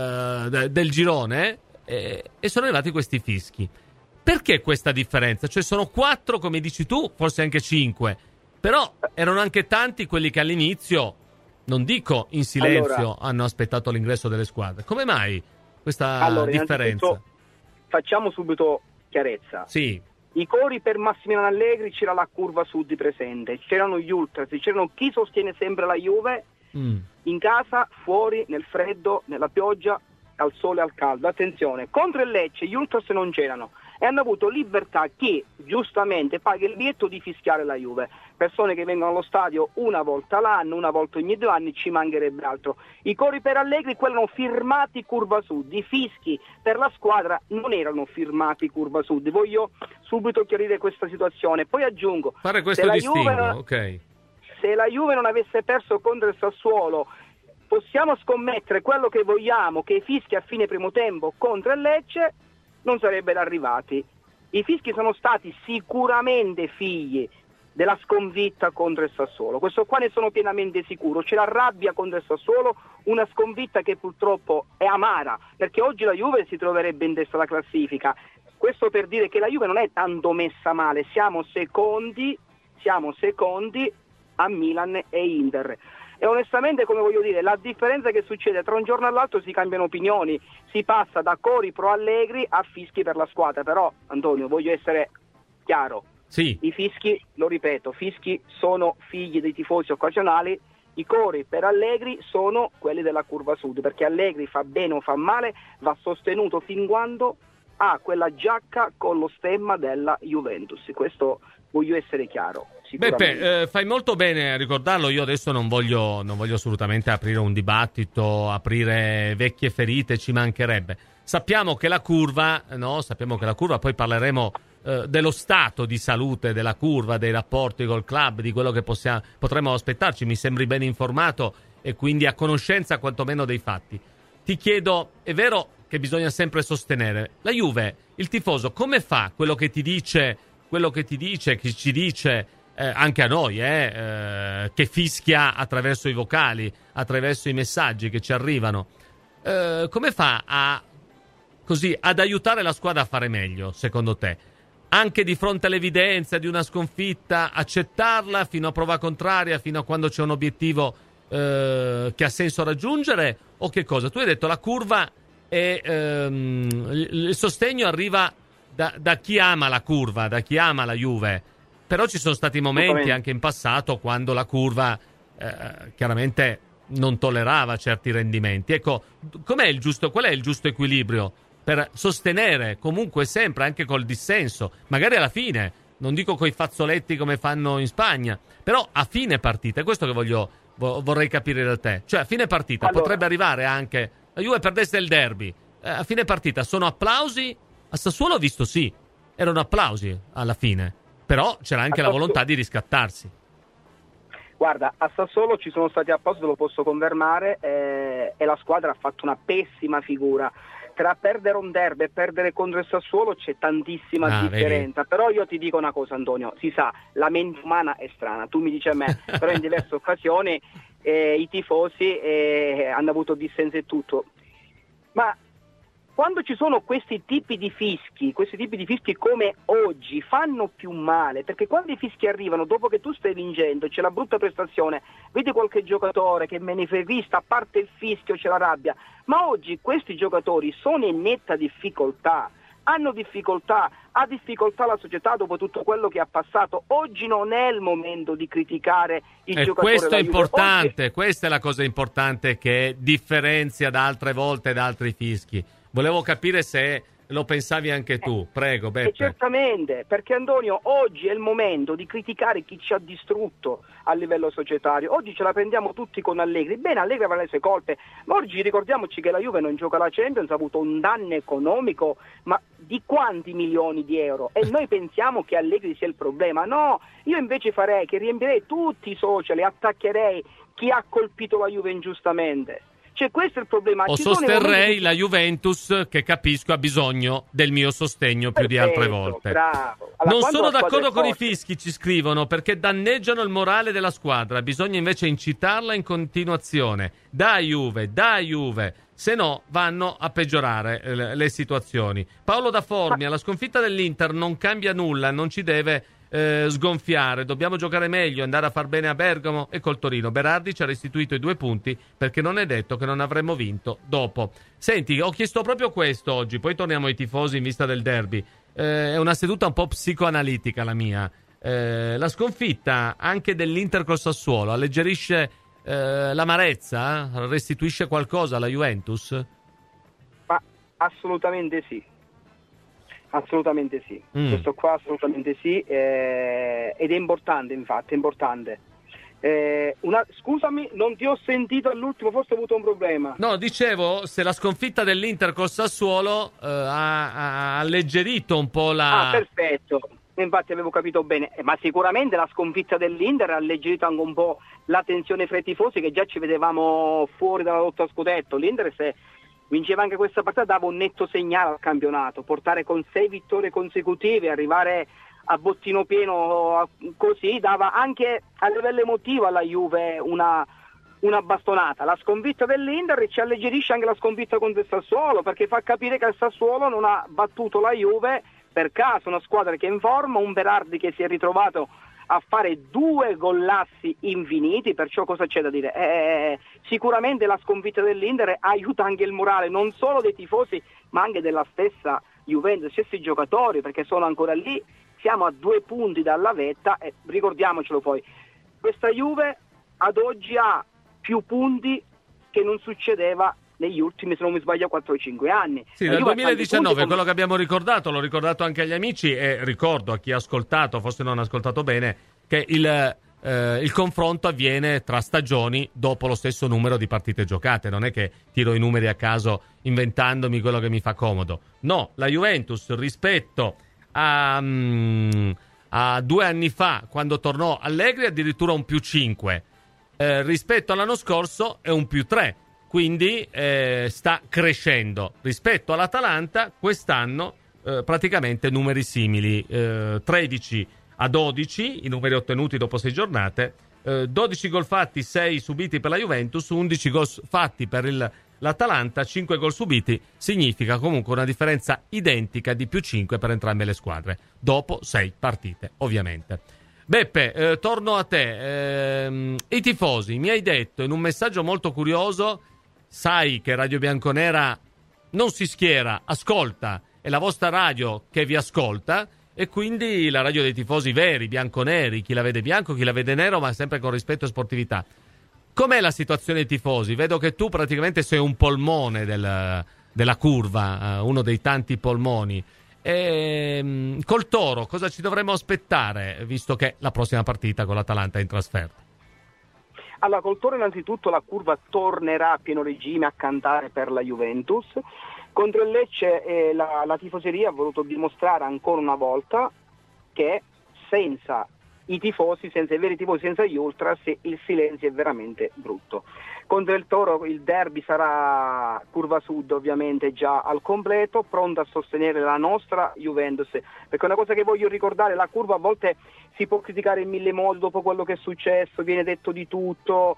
del girone e sono arrivati questi fischi. Perché questa differenza? Cioè sono 4, come dici tu, forse anche 5, però erano anche tanti quelli che all'inizio, non dico in silenzio, hanno aspettato l'ingresso delle squadre. Come mai questa differenza? Facciamo subito chiarezza. Sì. I cori per Massimiliano Allegri c'era la curva sud presente, c'erano gli ultras, c'erano chi sostiene sempre la Juve in casa, fuori, nel freddo, nella pioggia, al sole, al caldo. Attenzione, contro il Lecce gli ultras non c'erano e hanno avuto libertà chi giustamente paga il biglietto di fischiare la Juve. Persone che vengono allo stadio una volta l'anno, una volta ogni 2 anni, ci mancherebbe altro. I cori per Allegri, quelli erano firmati curva sud, i fischi per la squadra non erano firmati curva sud. Voglio subito chiarire questa situazione. Poi aggiungo, fare questo distinguo, ok. Se la Juve non avesse perso contro il Sassuolo, possiamo scommettere quello che vogliamo, che i fischi a fine primo tempo contro il Lecce non sarebbero arrivati. I fischi sono stati sicuramente figli della sconfitta contro il Sassuolo, questo qua ne sono pienamente sicuro. C'è la rabbia contro il Sassuolo, una sconfitta che purtroppo è amara, perché oggi la Juve si troverebbe in testa alla classifica. Questo per dire che la Juve non è tanto messa male, siamo secondi a Milan e Inter. E onestamente, come voglio dire, la differenza che succede tra un giorno all'altro, si cambiano opinioni, si passa da cori pro Allegri a fischi per la squadra. Però, Antonio, voglio essere chiaro, sì. I fischi, lo ripeto, fischi sono figli dei tifosi occasionali, i cori per Allegri sono quelli della curva sud, perché Allegri, fa bene o fa male, va sostenuto fin quando ha quella giacca con lo stemma della Juventus. Questo voglio essere chiaro. Beppe, fai molto bene a ricordarlo. Io adesso non voglio assolutamente aprire un dibattito, aprire vecchie ferite, ci mancherebbe. Sappiamo che la curva, poi parleremo dello stato di salute della curva, dei rapporti col club, di quello che potremmo aspettarci. Mi sembri ben informato e quindi a conoscenza quantomeno dei fatti. Ti chiedo, è vero che bisogna sempre sostenere la Juve, il tifoso come fa quello che ti dice, che ci dice anche a noi, che fischia attraverso i vocali, attraverso i messaggi che ci arrivano, come fa ad aiutare la squadra a fare meglio, secondo te? Anche di fronte all'evidenza di una sconfitta, accettarla fino a prova contraria, fino a quando c'è un obiettivo che ha senso raggiungere, o che cosa? Tu hai detto la curva e il sostegno arriva da chi ama la curva, da chi ama la Juve, però ci sono stati momenti anche in passato quando la curva chiaramente non tollerava certi rendimenti. Ecco, qual è il giusto equilibrio per sostenere comunque sempre, anche col dissenso, magari alla fine, non dico coi fazzoletti come fanno in Spagna, però a fine partita? È questo che vorrei capire da te. Cioè, a fine partita potrebbe arrivare anche la Juve perdesse il derby, a fine partita sono applausi. A Sassuolo ho visto sì, erano applausi alla fine, però c'era anche la volontà di riscattarsi. Guarda, a Sassuolo ci sono stati applausi, lo posso confermare, e la squadra ha fatto una pessima figura. Tra perdere un derby e perdere contro il Sassuolo c'è tantissima differenza. Vedi. Però io ti dico una cosa, Antonio, si sa, la mente umana è strana, tu mi dici a me, però in diverse occasioni i tifosi hanno avuto dissenso e tutto. Ma quando ci sono questi tipi di fischi come oggi, fanno più male, perché quando i fischi arrivano dopo che tu stai vincendo, c'è la brutta prestazione, vedi qualche giocatore che manifesta, a parte il fischio c'è la rabbia, ma oggi questi giocatori sono in netta difficoltà, ha difficoltà la società dopo tutto quello che ha passato. Oggi non è il momento di criticare il giocatore. Questo è importante, questa è la cosa importante che differenzia da altre volte da altri fischi. Volevo capire se lo pensavi anche tu. Prego, Beppe. Certamente, perché Antonio, oggi è il momento di criticare chi ci ha distrutto a livello societario. Oggi ce la prendiamo tutti con Allegri. Bene, Allegri avrà le sue colpe, ma oggi ricordiamoci che la Juve non gioca la Champions, ha avuto un danno economico, ma di quanti milioni di euro? E noi pensiamo che Allegri sia il problema. No, io invece farei che riempirei tutti i social e attaccherei chi ha colpito la Juve ingiustamente. Cioè, questo è il problema. O sosterrei la Juventus, che capisco ha bisogno del mio sostegno più di altre volte. Bravo. Non sono d'accordo con i fischi, ci scrivono, perché danneggiano il morale della squadra. Bisogna invece incitarla in continuazione. Dai Juve, se no vanno a peggiorare le situazioni. Paolo da Formia, la sconfitta dell'Inter non cambia nulla, non ci deve sgonfiare, dobbiamo giocare meglio, andare a far bene a Bergamo e col Torino. Berardi ci ha restituito i 2 punti, perché non è detto che non avremmo vinto dopo. Senti, ho chiesto proprio questo oggi, poi torniamo ai tifosi in vista del derby. È una seduta un po' psicoanalitica la mia. La sconfitta anche dell'Inter col Sassuolo alleggerisce l'amarezza? Restituisce qualcosa alla Juventus? Ma assolutamente sì. Assolutamente sì, questo qua assolutamente sì, ed è importante, infatti, è importante. Scusami, non ti ho sentito all'ultimo, forse ho avuto un problema. No, dicevo, se la sconfitta dell'Inter col Sassuolo ha alleggerito un po' la... Ah, perfetto, infatti avevo capito bene, ma sicuramente la sconfitta dell'Inter ha alleggerito anche un po' la tensione fra i tifosi, che già ci vedevamo fuori dalla lotta a scudetto. L'Inter, se vinceva anche questa partita, dava un netto segnale al campionato, portare con 6 vittorie consecutive, arrivare a bottino pieno così, dava anche a livello emotivo alla Juve una bastonata. La sconfitta dell'Inter ci alleggerisce anche la sconfitta contro il Sassuolo, perché fa capire che il Sassuolo non ha battuto la Juve per caso, una squadra che è in forma, un Berardi che si è ritrovato a fare 2 gollassi infiniti, perciò cosa c'è da dire? Sicuramente la sconfitta dell'Inter aiuta anche il morale non solo dei tifosi ma anche della stessa Juventus, stessi giocatori, perché sono ancora lì, siamo a 2 punti dalla vetta e ricordiamocelo poi, questa Juve ad oggi ha più punti che non succedeva negli ultimi, se non mi sbaglio, 4-5 anni. Sì, dal 2019, quello che abbiamo ricordato, l'ho ricordato anche agli amici e ricordo a chi ha ascoltato, forse non ha ascoltato bene, che il confronto avviene tra stagioni dopo lo stesso numero di partite giocate. Non è che tiro i numeri a caso inventandomi quello che mi fa comodo. No, la Juventus rispetto a 2 anni fa, quando tornò Allegri, addirittura un +5. Rispetto all'anno scorso è un +3. Quindi sta crescendo. Rispetto all'Atalanta, quest'anno praticamente numeri simili, 13-12, i numeri ottenuti dopo 6 giornate, 12 gol fatti, 6 subiti per la Juventus, 11 gol fatti per l'Atalanta, 5 gol subiti, significa comunque una differenza identica di +5 per entrambe le squadre, dopo 6 partite, ovviamente. Beppe, torno a te. I tifosi, mi hai detto in un messaggio molto curioso, sai che Radio Bianconera non si schiera, ascolta, è la vostra radio che vi ascolta e quindi la radio dei tifosi veri, bianconeri, chi la vede bianco, chi la vede nero, ma sempre con rispetto e sportività. Com'è la situazione dei tifosi? Vedo che tu praticamente sei un polmone della curva, uno dei tanti polmoni. Col Toro cosa ci dovremmo aspettare, visto che la prossima partita con l'Atalanta è in trasferta? Allora, col Toro innanzitutto la curva tornerà a pieno regime a cantare per la Juventus. Contro il Lecce la tifoseria ha voluto dimostrare ancora una volta che senza i tifosi, senza i veri tifosi, senza gli ultras, il silenzio è veramente brutto. Contro il Toro il derby sarà curva sud ovviamente già al completo, pronta a sostenere la nostra Juventus, perché una cosa che voglio ricordare, la curva a volte si può criticare in 1000 modi dopo quello che è successo, viene detto di tutto,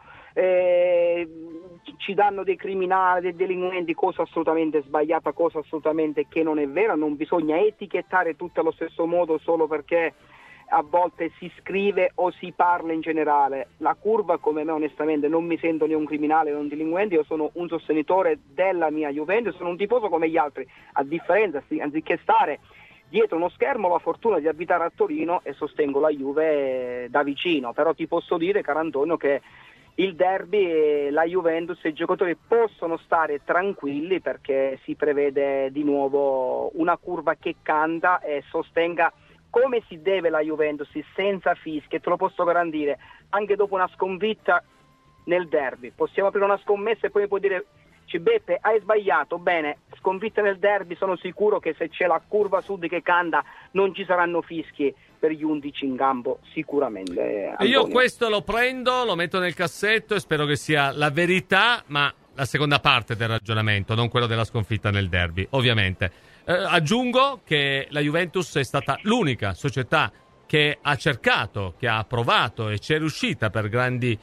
ci danno dei criminali, dei delinquenti, cosa assolutamente sbagliata, cosa assolutamente che non è vera, non bisogna etichettare tutti allo stesso modo solo perché a volte si scrive o si parla in generale. La curva, come me onestamente, non mi sento né un criminale né un delinquente, io sono un sostenitore della mia Juventus, sono un tifoso come gli altri, a differenza, anziché stare dietro uno schermo, ho la fortuna di abitare a Torino e sostengo la Juve da vicino, però ti posso dire, caro Antonio, che il derby, la Juventus e i giocatori possono stare tranquilli perché si prevede di nuovo una curva che canta e sostenga come si deve la Juventus, senza fischi, e te lo posso garantire, anche dopo una sconfitta nel derby. Possiamo aprire una scommessa e poi mi puoi dire: Beppe, hai sbagliato. Bene, sconfitta nel derby, sono sicuro che se c'è la curva sud che canta non ci saranno fischi per gli 11 in campo, sicuramente. Antonio. Io questo lo prendo, lo metto nel cassetto e spero che sia la verità, ma la seconda parte del ragionamento, non quello della sconfitta nel derby, ovviamente. Aggiungo che la Juventus è stata l'unica società che ha cercato, che ha provato e ci è riuscita per grandi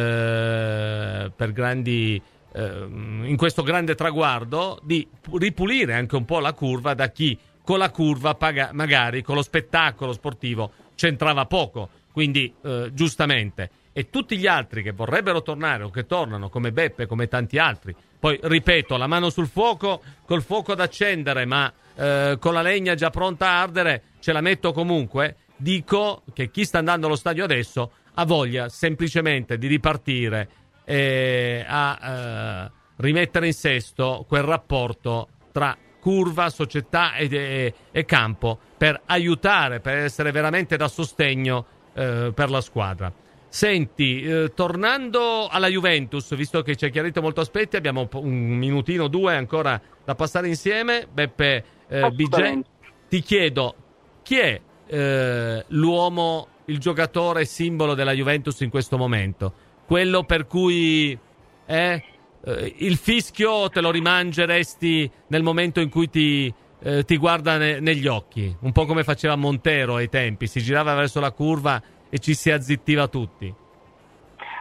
in questo grande traguardo di ripulire anche un po' la curva da chi con la curva magari con lo spettacolo sportivo c'entrava poco, quindi giustamente, e tutti gli altri che vorrebbero tornare o che tornano come Beppe, come tanti altri, poi ripeto, la mano sul fuoco, col fuoco da accendere, ma con la legna già pronta a ardere ce la metto comunque. Dico che chi sta andando allo stadio adesso ha voglia semplicemente di ripartire a rimettere in sesto quel rapporto tra curva, società e campo per aiutare, per essere veramente da sostegno per la squadra. Senti, tornando alla Juventus, visto che ci hai chiarito molti aspetti, abbiamo un minutino, 2 ancora da passare insieme. Beppe BJ, ti chiedo, chi è l'uomo, il giocatore simbolo della Juventus in questo momento? Quello per cui il fischio te lo rimangeresti nel momento in cui ti guarda negli occhi, un po' come faceva Montero ai tempi, si girava verso la curva e ci si azzittiva tutti.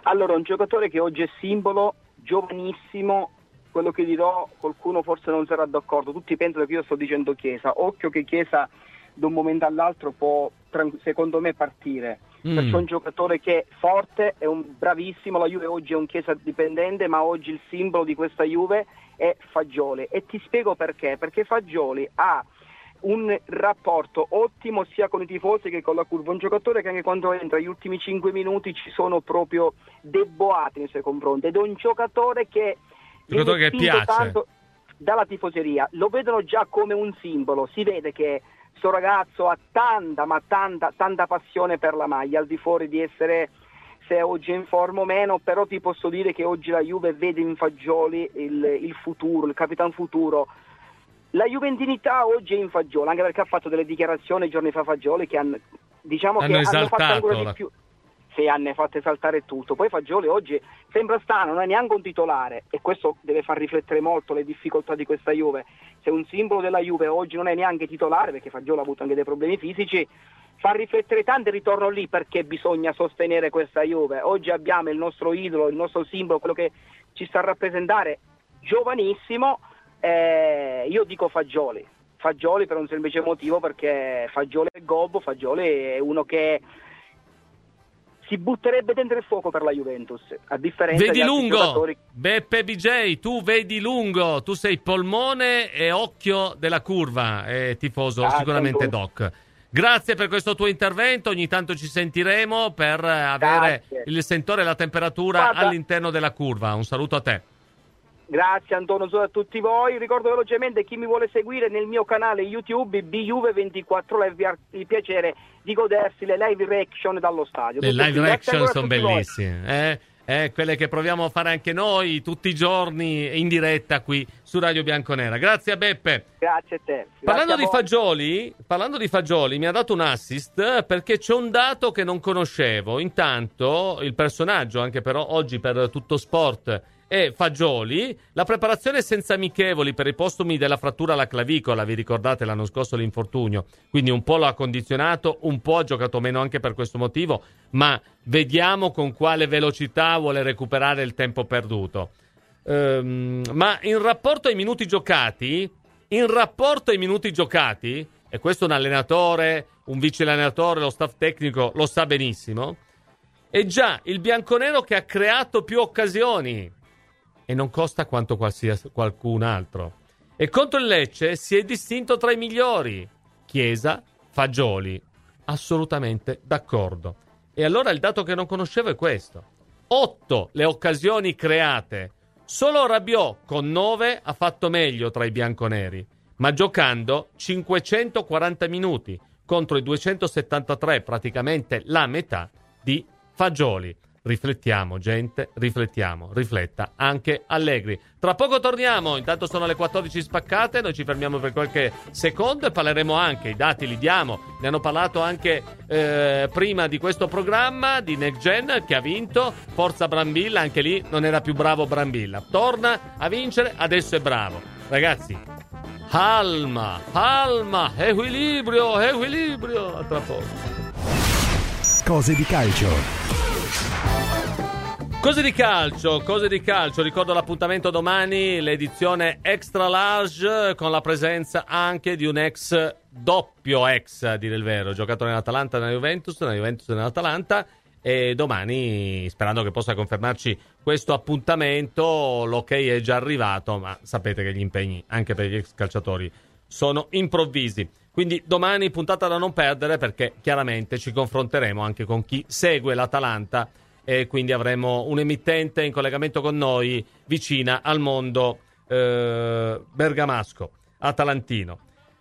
Allora, un giocatore che oggi è simbolo, giovanissimo, quello che dirò qualcuno forse non sarà d'accordo, tutti pensano che io sto dicendo Chiesa, occhio che Chiesa da un momento all'altro può secondo me partire, perché è un giocatore che è forte, è un bravissimo, la Juve oggi è un Chiesa dipendente, ma oggi il simbolo di questa Juve è Fagioli, e ti spiego perché Fagioli ha un rapporto ottimo sia con i tifosi che con la curva, un giocatore che anche quando entra gli ultimi 5 minuti ci sono proprio dei boati nei suoi confronti, ed è un giocatore che piace tanto dalla tifoseria, lo vedono già come un simbolo, si vede che sto ragazzo ha tanta passione per la maglia, al di fuori di essere, se oggi è in forma o meno, però ti posso dire che oggi la Juve vede in Fagioli il futuro, il capitan futuro. La juventinità oggi è in Fagioli, anche perché ha fatto delle dichiarazioni giorni fa Fagioli che hanno fatto ancora di più. Sì, hanno fatto esaltare tutto. Poi Fagioli oggi sembra strano, non è neanche un titolare, e questo deve far riflettere molto le difficoltà di questa Juve. Se un simbolo della Juve oggi non è neanche titolare, perché Fagioli ha avuto anche dei problemi fisici, fa riflettere tanto, e ritorno lì perché bisogna sostenere questa Juve. Oggi abbiamo il nostro idolo, il nostro simbolo, quello che ci sta a rappresentare, giovanissimo. Io dico Fagioli per un semplice motivo, perché Fagioli è gobbo, Fagioli è uno che si butterebbe dentro il fuoco per la Juventus, a differenza vedi di altri lungo giocatori. Beppe BJ, tu vedi lungo, tu sei polmone e occhio della curva, tifoso sicuramente Doc. Grazie per questo tuo intervento, ogni tanto ci sentiremo per avere il sentore e la temperatura all'interno della curva. Un saluto a te. Grazie Antonio, a tutti voi. Ricordo velocemente chi mi vuole seguire nel mio canale YouTube BJuve24 Live, il piacere di godersi le live reaction dallo stadio. Le live reaction sono bellissime, quelle che proviamo a fare anche noi tutti i giorni in diretta qui su Radio Bianconera. Grazie a Beppe. Grazie a te. Parlando di Fagioli, mi ha dato un assist perché c'è un dato che non conoscevo. Intanto il personaggio, anche però oggi per Tutto Sport, e Fagioli, la preparazione senza amichevoli per i postumi della frattura alla clavicola, vi ricordate l'anno scorso l'infortunio, quindi un po' lo ha condizionato, un po' ha giocato meno anche per questo motivo, ma vediamo con quale velocità vuole recuperare il tempo perduto. Ma in rapporto ai minuti giocati, e questo un allenatore, un vice allenatore, lo staff tecnico lo sa benissimo, è già il bianconero che ha creato più occasioni e non costa quanto qualcun altro. E contro il Lecce si è distinto tra i migliori. Chiesa, Fagioli, assolutamente d'accordo. E allora il dato che non conoscevo è questo: 8 le occasioni create. Solo Rabiot con 9 ha fatto meglio tra i bianconeri, ma giocando 540 minuti contro i 273, praticamente la metà di Fagioli. Riflettiamo, gente, rifletta anche Allegri. Tra poco torniamo, intanto sono le 14 spaccate, noi ci fermiamo per qualche secondo e parleremo anche, i dati li diamo, ne hanno parlato anche prima di questo programma, di Next Gen che ha vinto, forza Brambilla, anche lì non era più bravo Brambilla, torna a vincere, adesso è bravo. Ragazzi, calma, equilibrio, a tra poco. Cose di calcio. Cose di calcio, ricordo l'appuntamento domani, l'edizione extra large con la presenza anche di un doppio ex, a dire il vero, giocato nell'Atalanta e nella Juventus e nell'Atalanta, e domani, sperando che possa confermarci questo appuntamento, l'ok è già arrivato, ma sapete che gli impegni anche per gli ex calciatori sono improvvisi. Quindi domani puntata da non perdere, perché chiaramente ci confronteremo anche con chi segue l'Atalanta e quindi avremo un emittente in collegamento con noi vicina al mondo bergamasco, atalantino.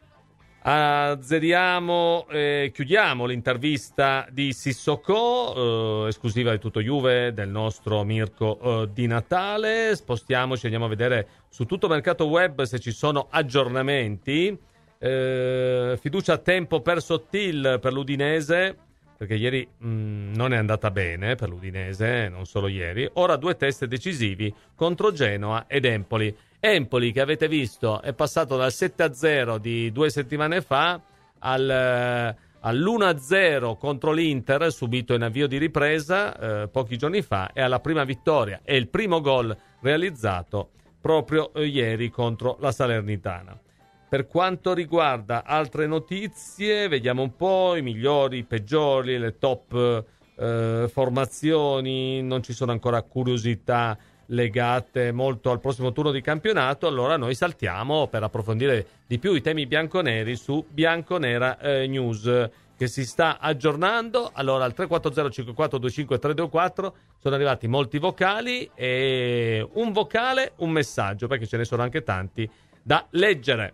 Chiudiamo l'intervista di Sissoko, esclusiva di Tutto Juve, del nostro Mirko Di Natale. Spostiamoci, andiamo a vedere su tutto mercato web se ci sono aggiornamenti. Fiducia a tempo per Sottil per l'Udinese, perché ieri non è andata bene per l'Udinese, non solo ieri. Ora 2 test decisivi contro Genoa ed Empoli. Empoli, che avete visto, è passato dal 7-0 di 2 settimane fa al all'1-0 contro l'Inter, subito in avvio di ripresa pochi giorni fa, e alla prima vittoria e il primo gol realizzato proprio ieri contro la Salernitana. Per quanto riguarda altre notizie, vediamo un po' i migliori, i peggiori, le top formazioni. Non ci sono ancora curiosità legate molto al prossimo turno di campionato, allora noi saltiamo per approfondire di più i temi bianconeri su Bianconera News, che si sta aggiornando. Allora al 340 5425 324 sono arrivati molti vocali, e un vocale, un messaggio, perché ce ne sono anche tanti da leggere.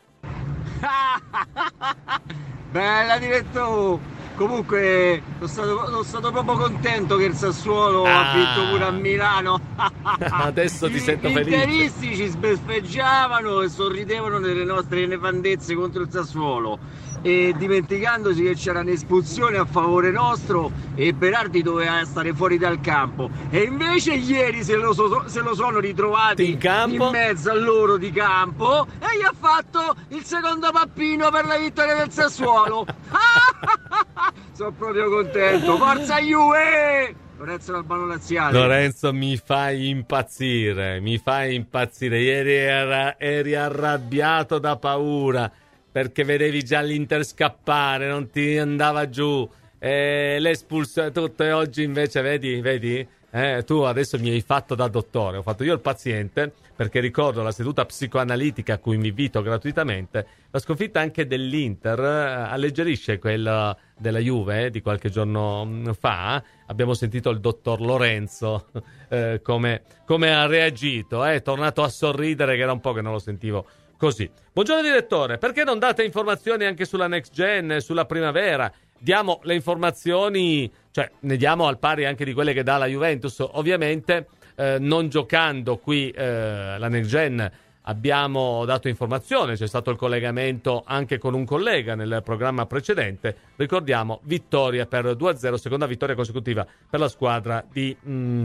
Bella direttore. Comunque sono stato proprio contento che il Sassuolo ha vinto pure a Milano. Adesso ti sento felice. Gli interisti ci sbeffeggiavano e sorridevano delle nostre nefandezze contro il Sassuolo, e dimenticandosi che c'era un'espulsione a favore nostro e Berardi doveva stare fuori dal campo, e invece ieri se lo sono ritrovati in mezzo a loro di campo e gli ha fatto il secondo pappino per la vittoria del Sassuolo. Sono proprio contento. Forza Juve! Lorenzo Albano Laziale. Lorenzo, mi fai impazzire. Ieri eri arrabbiato da paura perché vedevi già l'Inter scappare, non ti andava giù, l'espulsione, tutto, e oggi invece vedi? Tu adesso mi hai fatto da dottore, ho fatto io il paziente, perché ricordo la seduta psicoanalitica a cui mi invito gratuitamente. La sconfitta anche dell'Inter alleggerisce quella della Juve di qualche giorno fa. Abbiamo sentito il dottor Lorenzo come ha reagito, è tornato a sorridere, che era un po' che non lo sentivo così. Buongiorno direttore, perché non date informazioni anche sulla Next Gen, sulla primavera? Diamo le informazioni, cioè ne diamo al pari anche di quelle che dà la Juventus, ovviamente. Non giocando qui la Next Gen abbiamo dato informazione, c'è stato il collegamento anche con un collega nel programma precedente. Ricordiamo, vittoria per 2-0, seconda vittoria consecutiva per la squadra di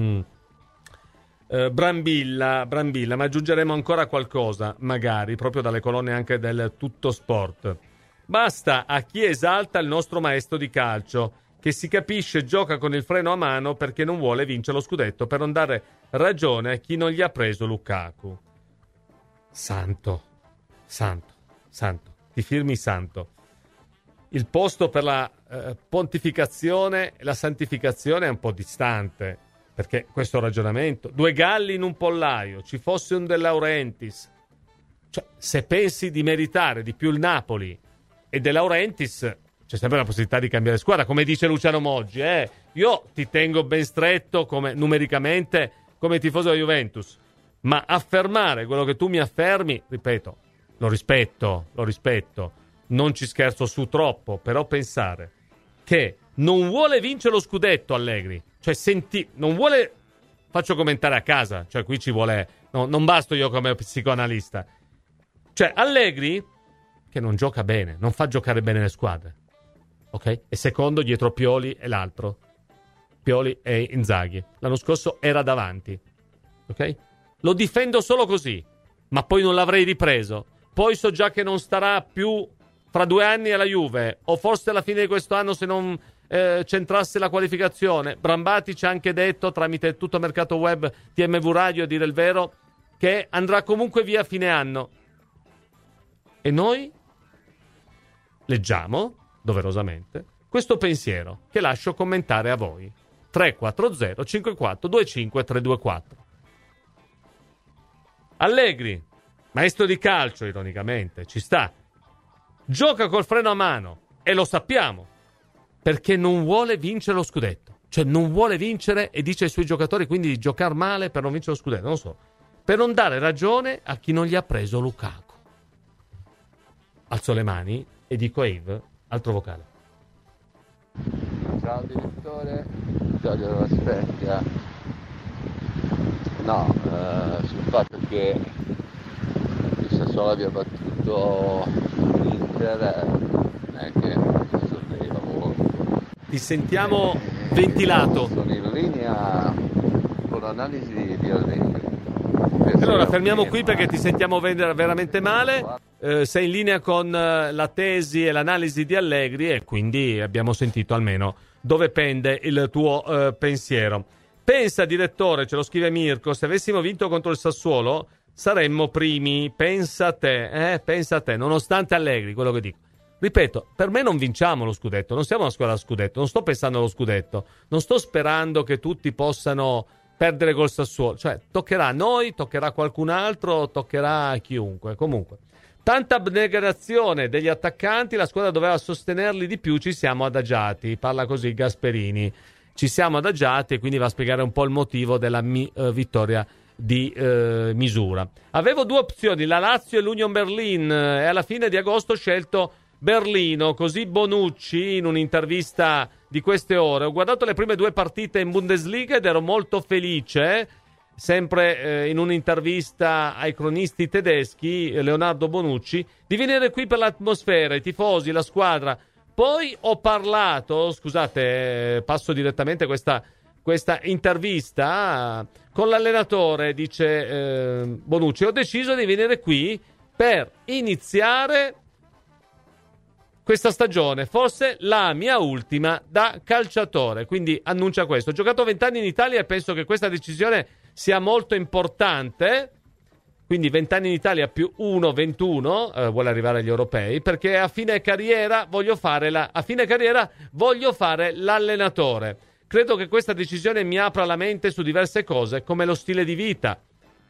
Brambilla, ma aggiungeremo ancora qualcosa, magari proprio dalle colonne anche del Tutto Sport. Basta a chi esalta il nostro maestro di calcio, che si capisce gioca con il freno a mano perché non vuole vincere lo scudetto, per non dare ragione a chi non gli ha preso Lukaku. Santo, ti firmi santo. Il posto per la pontificazione e la santificazione è un po' distante, perché questo ragionamento, 2 galli in un pollaio, ci fosse un De Laurentiis, cioè se pensi di meritare di più il Napoli e De Laurentiis, c'è sempre la possibilità di cambiare squadra, come dice Luciano Moggi. Io ti tengo ben stretto numericamente come tifoso della Juventus, ma affermare quello che tu mi affermi, ripeto, lo rispetto, non ci scherzo su troppo, però pensare che non vuole vincere lo scudetto Allegri, cioè non vuole, faccio commentare a casa, cioè qui ci vuole, no, non basto io come psicoanalista, cioè Allegri che non gioca bene, non fa giocare bene le squadre. Ok? E secondo dietro Pioli e l'altro. Pioli e Inzaghi. L'anno scorso era davanti. Ok? Lo difendo solo così, ma poi non l'avrei ripreso. Poi so già che non starà più fra 2 anni alla Juve, o forse alla fine di questo anno se non centrasse la qualificazione. Brambati ci ha anche detto tramite tutto mercato web TMV Radio, a dire il vero, che andrà comunque via a fine anno. E noi leggiamo doverosamente questo pensiero, che lascio commentare a voi. 340 54 25 324. Allegri, maestro di calcio, ironicamente, ci sta, gioca col freno a mano, e lo sappiamo, perché non vuole vincere lo scudetto, cioè non vuole vincere, e dice ai suoi giocatori quindi di giocare male per non vincere lo scudetto, non so, per non dare ragione a chi non gli ha preso Lukaku. Alzo le mani e dico a Yves, altro vocale. Ciao direttore, Vittorio della Spezia. No, sul fatto che il Sassuolo abbia battuto l'Inter non è che mi solleva molto. Ti sentiamo ventilato. Sono in linea con l'analisi di Allegri. Allora fermiamo qui perché ti sentiamo veramente male. Sei in linea con la tesi e l'analisi di Allegri e quindi abbiamo sentito almeno dove pende il tuo pensiero. Pensa, direttore, ce lo scrive Mirko, se avessimo vinto contro il Sassuolo saremmo primi. Pensa a te, nonostante Allegri, quello che dico. Ripeto, per me non vinciamo lo scudetto, non siamo una squadra da scudetto, non sto pensando allo scudetto, non sto sperando che tutti possano perdere col Sassuolo, cioè toccherà a noi, toccherà a qualcun altro, toccherà a chiunque. Comunque, tanta abnegazione degli attaccanti, la squadra doveva sostenerli di più, ci siamo adagiati, parla così Gasperini, ci siamo adagiati e quindi va a spiegare un po' il motivo della vittoria di misura. Avevo due opzioni, la Lazio e l'Union Berlin, e alla fine di agosto ho scelto Berlino, così Bonucci in un'intervista di queste ore: ho guardato le prime due partite in Bundesliga ed ero molto felice, sempre in un'intervista ai cronisti tedeschi, Leonardo Bonucci, di venire qui per l'atmosfera, i tifosi, la squadra. Poi ho parlato, scusate, passo direttamente questa intervista con l'allenatore, dice Bonucci, ho deciso di venire qui per iniziare questa stagione, forse la mia ultima da calciatore, quindi annuncia questo. Ho giocato 20 anni in Italia e penso che questa decisione sia molto importante, quindi 20 anni in Italia più 1, 21, vuole arrivare agli europei, perché a fine carriera voglio fare l'allenatore. Credo che questa decisione mi apra la mente su diverse cose, come lo stile di vita.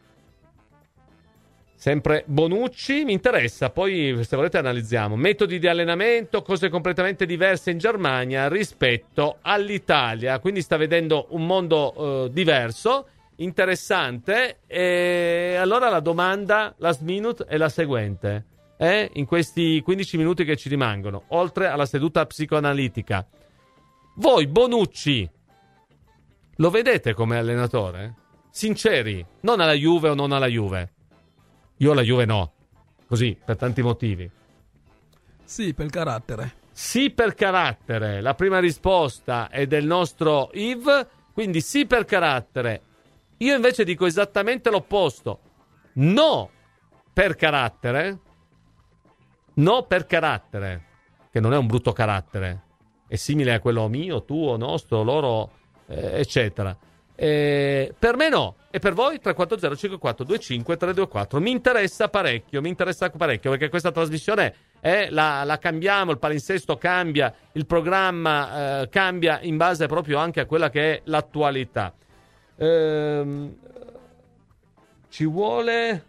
Sempre Bonucci, mi interessa, poi se volete analizziamo. Metodi di allenamento, cose completamente diverse in Germania rispetto all'Italia, quindi sta vedendo un mondo diverso, interessante. E allora la domanda, last minute, è la seguente. In questi 15 minuti che ci rimangono, oltre alla seduta psicoanalitica, voi Bonucci lo vedete come allenatore? Sinceri, non alla Juve o non alla Juve. Io la Juve no, così, per tanti motivi. Sì, per carattere. Sì, per carattere. La prima risposta è del nostro Yves, quindi sì per carattere. Io invece dico esattamente l'opposto. No per carattere. No per carattere, che non è un brutto carattere. È simile a quello mio, tuo, nostro, loro, eccetera. Per me no, e per voi 340 54 25 324. Mi interessa parecchio perché questa trasmissione la cambiamo, il palinsesto cambia, il programma cambia in base proprio anche a quella che è l'attualità. Ci vuole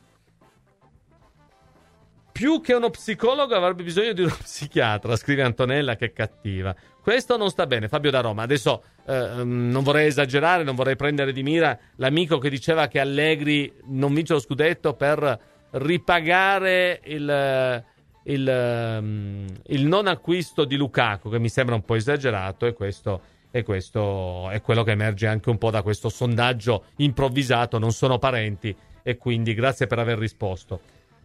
più che uno psicologo, avrebbe bisogno di uno psichiatra, scrive Antonella, che cattiva. Questo non sta bene. Fabio da Roma. Adesso non vorrei esagerare, non vorrei prendere di mira l'amico che diceva che Allegri non vince lo scudetto per ripagare il non acquisto di Lukaku, che mi sembra un po' esagerato, e questo è quello che emerge anche un po' da questo sondaggio improvvisato. Non sono parenti e quindi grazie per aver risposto.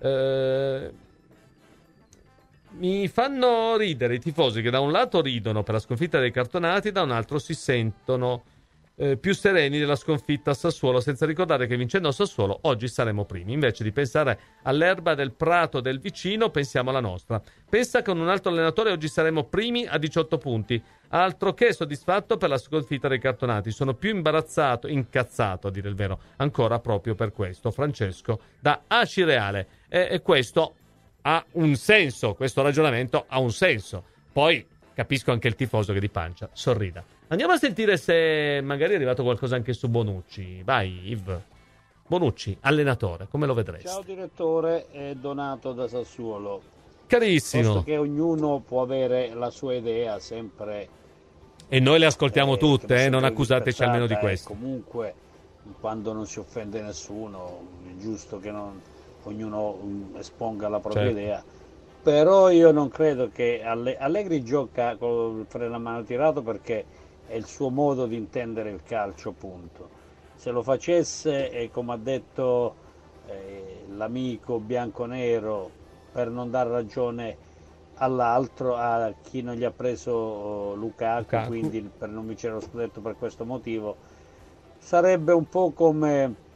Mi fanno ridere i tifosi che da un lato ridono per la sconfitta dei cartonati, da un altro si sentono più sereni della sconfitta a Sassuolo, senza ricordare che vincendo a Sassuolo oggi saremo primi. Invece di pensare all'erba del prato del vicino, pensiamo alla nostra. Pensa che con un altro allenatore oggi saremo primi a 18 punti. Altro che soddisfatto per la sconfitta dei cartonati. Sono più incazzato a dire il vero, ancora proprio per questo. Francesco da Acireale. E questo ha un senso, questo ragionamento ha un senso. Poi capisco anche il tifoso che di pancia sorrida. Andiamo a sentire se magari è arrivato qualcosa anche su Bonucci. Vai Yves. Bonucci, allenatore, come lo vedresti? Ciao direttore, è Donato da Sassuolo. Carissimo. Posto che ognuno può avere la sua idea sempre. E noi le ascoltiamo tutte, non accusateci almeno di questo. Comunque, quando non si offende nessuno, è giusto che ognuno esponga la propria idea. Però io non credo che Allegri gioca con il freno a mano tirato perché è il suo modo di intendere il calcio, punto. Se lo facesse, come ha detto l'amico bianconero, per non dar ragione all'altro, a chi non gli ha preso Lukaku, quindi per non vincere lo scudetto per questo motivo, sarebbe un po' come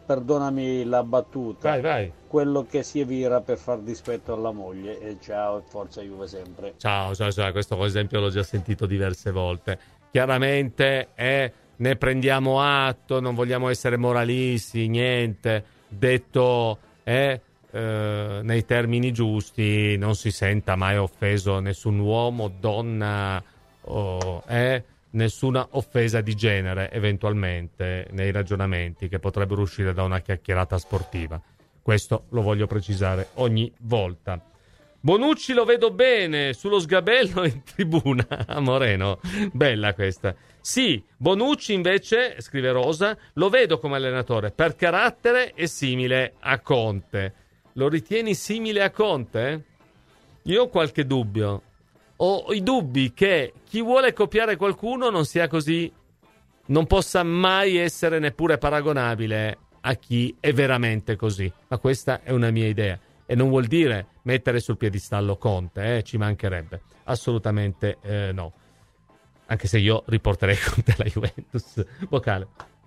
perdonami la battuta, vai. Quello che si vira per far dispetto alla moglie, e ciao e forza Juve sempre. Ciao, questo esempio l'ho già sentito diverse volte. Chiaramente ne prendiamo atto, non vogliamo essere moralisti, niente, detto nei termini giusti, non si senta mai offeso nessun uomo, donna nessuna offesa di genere eventualmente nei ragionamenti che potrebbero uscire da una chiacchierata sportiva. Questo lo voglio precisare ogni volta. Bonucci lo vedo bene sullo sgabello in tribuna. Moreno, bella questa. Sì, Bonucci invece, scrive Rosa, lo vedo come allenatore per carattere e simile a Conte. Lo ritieni simile a Conte? Io ho qualche dubbio. Ho i dubbi che chi vuole copiare qualcuno non sia così, non possa mai essere neppure paragonabile a chi è veramente così. Ma questa è una mia idea. E non vuol dire mettere sul piedistallo Conte, ci mancherebbe. Assolutamente no. Anche se io riporterei Conte alla Juventus. Vocale.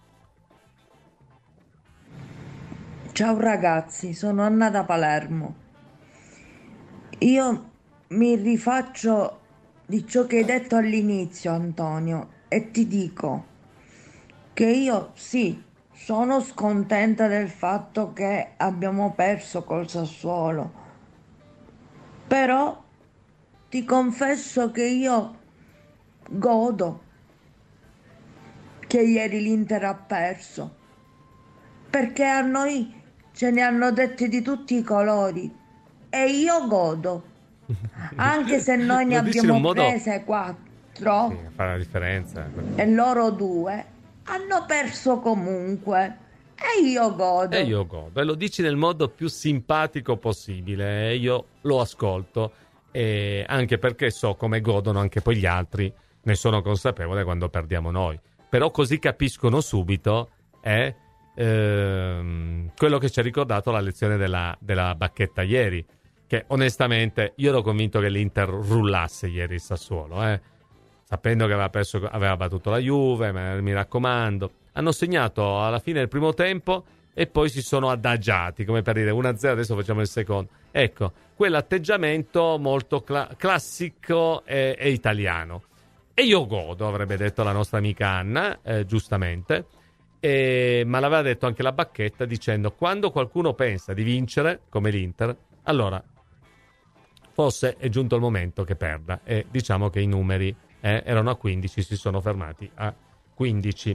Ciao ragazzi, sono Anna da Palermo. Io mi rifaccio di ciò che hai detto all'inizio, Antonio, e ti dico che io sì, sono scontenta del fatto che abbiamo perso col Sassuolo, però ti confesso che io godo che ieri l'Inter ha perso, perché a noi ce ne hanno detti di tutti i colori e io godo, anche se noi ne abbiamo prese 4, sì, fa la differenza, e loro 2 hanno perso comunque. E io godo. E lo dici nel modo più simpatico possibile. E io lo ascolto. E anche perché so come godono anche poi gli altri. Ne sono consapevole quando perdiamo noi. Però così capiscono subito quello che ci ha ricordato la lezione della bacchetta ieri. Che onestamente io ero convinto che l'Inter rullasse ieri il Sassuolo. Sapendo che aveva battuto la Juve, mi raccomando. Hanno segnato alla fine del primo tempo e poi si sono adagiati, come per dire 1-0, adesso facciamo il secondo. Ecco, quell'atteggiamento molto classico e italiano. E io godo, avrebbe detto la nostra amica Anna, giustamente, ma l'aveva detto anche la bacchetta dicendo: quando qualcuno pensa di vincere, come l'Inter, allora forse è giunto il momento che perda. E diciamo che i numeri erano a 15, si sono fermati a 15.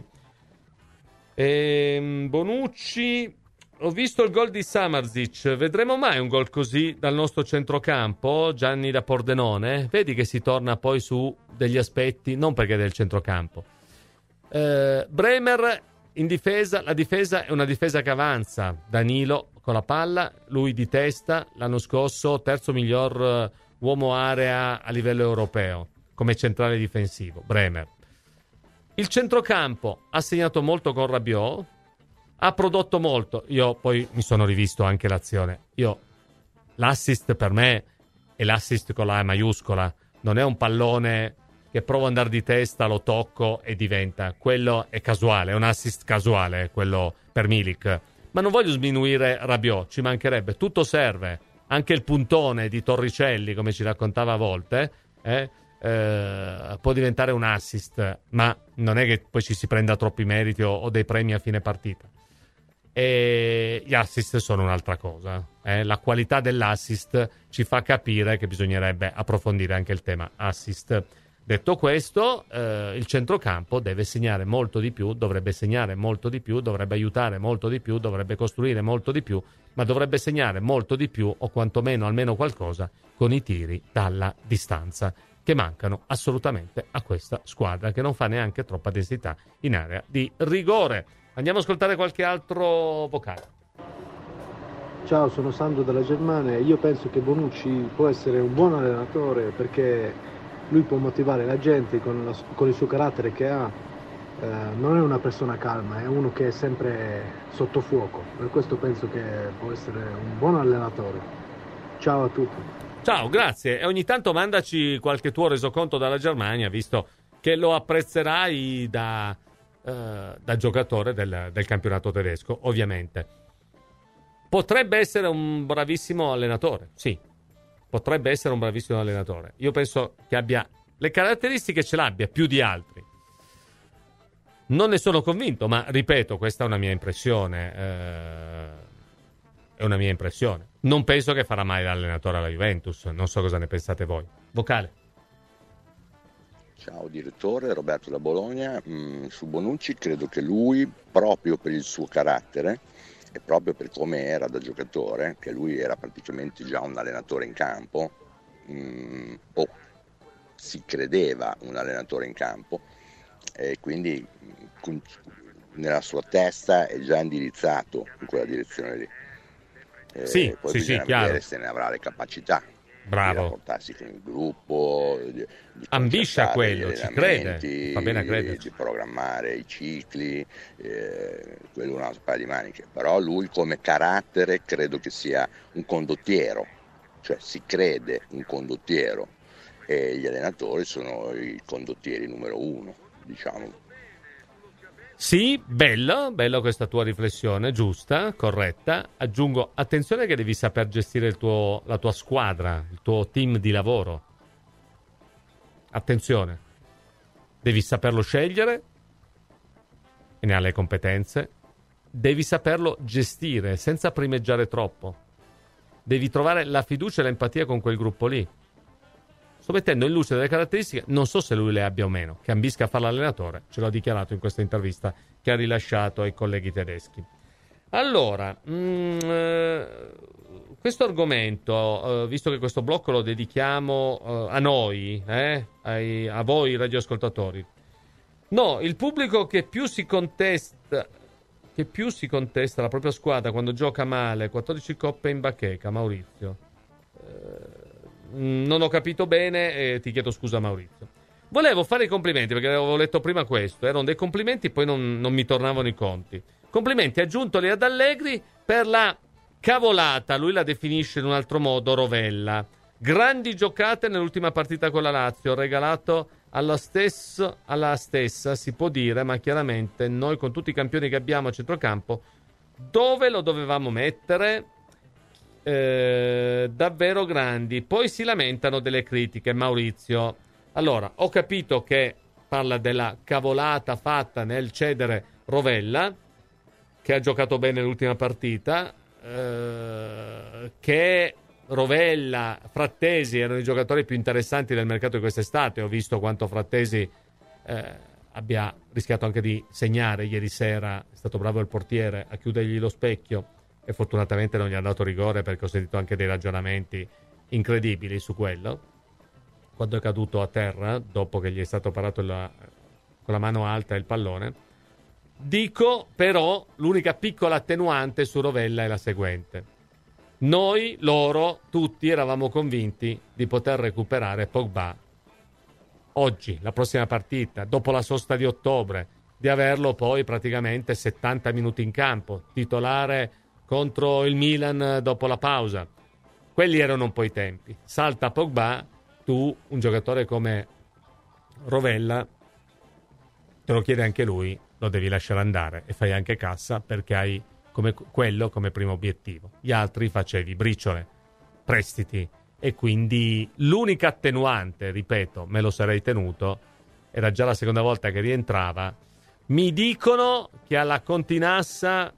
Bonucci, ho visto il gol di Samardžić, vedremo mai un gol così dal nostro centrocampo? Gianni da Pordenone, vedi che si torna poi su degli aspetti, non perché è del centrocampo. Bremer in difesa, la difesa è una difesa che avanza. Danilo con la palla, lui di testa, l'anno scorso terzo miglior uomo area a livello europeo come centrale difensivo, Bremer. Il centrocampo ha segnato molto con Rabiot, ha prodotto molto. Io poi mi sono rivisto anche l'azione. L'assist per me è l'assist con la A maiuscola. Non è un pallone che provo ad andare di testa, lo tocco e diventa. Quello è casuale, è un assist casuale, quello per Milik. Ma non voglio sminuire Rabiot, ci mancherebbe. Tutto serve. Anche il puntone di Torricelli, come ci raccontava a volte, può diventare un assist, ma non è che poi ci si prenda troppi meriti o dei premi a fine partita. E gli assist sono un'altra cosa. La qualità dell'assist ci fa capire che bisognerebbe approfondire anche il tema assist. Detto questo, il centrocampo deve segnare molto di più, dovrebbe segnare molto di più, dovrebbe aiutare molto di più, dovrebbe costruire molto di più, ma dovrebbe segnare molto di più, o quantomeno almeno qualcosa, con i tiri dalla distanza, che mancano assolutamente a questa squadra, che non fa neanche troppa densità in area di rigore. Andiamo a ascoltare qualche altro vocale. Ciao, sono Sandro dalla Germania. Io penso che Bonucci può essere un buon allenatore perché lui può motivare la gente con il suo carattere che ha. Non è una persona calma, è uno che è sempre sotto fuoco. Per questo penso che può essere un buon allenatore. Ciao a tutti. Ciao, grazie. E ogni tanto mandaci qualche tuo resoconto dalla Germania, visto che lo apprezzerai da da giocatore del campionato tedesco, ovviamente. Potrebbe essere un bravissimo allenatore, sì, potrebbe essere un bravissimo allenatore. Io penso che abbia le caratteristiche, ce l'abbia più di altri. Non ne sono convinto, ma ripeto, questa è una mia impressione. È una mia impressione. Non penso che farà mai l'allenatore alla Juventus. Non so cosa ne pensate voi. Vocale. Ciao direttore, Roberto da Bologna. Su Bonucci credo che lui, proprio per il suo carattere e proprio per come era da giocatore, che lui era praticamente già un allenatore in campo, o si credeva un allenatore in campo, e quindi nella sua testa è già indirizzato in quella direzione lì. Poi bisogna vedere se ne avrà le capacità. Bravo. Di rapportarsi con il gruppo, di ambisce a quello, ci crede, fa bene a crederci. Di programmare i cicli, quello è un altro paio di maniche. Però lui come carattere credo che sia un condottiero, cioè si crede un condottiero, e gli allenatori sono i condottieri numero 1, diciamo. Sì, bella questa tua riflessione, giusta, corretta. Aggiungo, attenzione che devi saper gestire la tua squadra, il tuo team di lavoro. Attenzione, devi saperlo scegliere, e ne ha le competenze, devi saperlo gestire senza primeggiare troppo. Devi trovare la fiducia e l'empatia con quel gruppo lì. Sto mettendo in luce delle caratteristiche, non so se lui le abbia o meno, che ambisca a fare l'allenatore, ce l'ho dichiarato in questa intervista che ha rilasciato ai colleghi tedeschi. Allora, questo argomento, visto che questo blocco lo dedichiamo a noi, a voi radioascoltatori, no, il pubblico che più si contesta la propria squadra quando gioca male, 14 coppe in bacheca, Maurizio. Non ho capito bene, ti chiedo scusa Maurizio. Volevo fare i complimenti perché avevo letto prima questo, erano dei complimenti, poi non mi tornavano i conti. Complimenti aggiuntoli ad Allegri per la cavolata, lui la definisce in un altro modo, Rovella. Grandi giocate nell'ultima partita con la Lazio, regalato alla stessa, si può dire, ma chiaramente noi con tutti i campioni che abbiamo a centrocampo, dove lo dovevamo mettere? Davvero grandi. Poi si lamentano delle critiche, Maurizio. Allora, ho capito che parla della cavolata fatta nel cedere Rovella, che ha giocato bene l'ultima partita, che Rovella, Frattesi erano i giocatori più interessanti del mercato di quest'estate. Ho visto quanto Frattesi abbia rischiato anche di segnare ieri sera, è stato bravo il portiere a chiudergli lo specchio e fortunatamente non gli ha dato rigore, perché ho sentito anche dei ragionamenti incredibili su quello, quando è caduto a terra dopo che gli è stato parato con la mano alta il pallone. Dico però, l'unica piccola attenuante su Rovella è la seguente: loro tutti eravamo convinti di poter recuperare Pogba oggi, la prossima partita, dopo la sosta di ottobre, di averlo poi praticamente 70 minuti in campo, titolare contro il Milan dopo la pausa. Quelli erano un po' i tempi. Salta Pogba, tu, un giocatore come Rovella, te lo chiede anche lui, lo devi lasciare andare e fai anche cassa, perché hai quello come primo obiettivo. Gli altri facevi briciole, prestiti, e quindi l'unica attenuante, ripeto, me lo sarei tenuto, era già la seconda volta che rientrava. Mi dicono che alla Continassa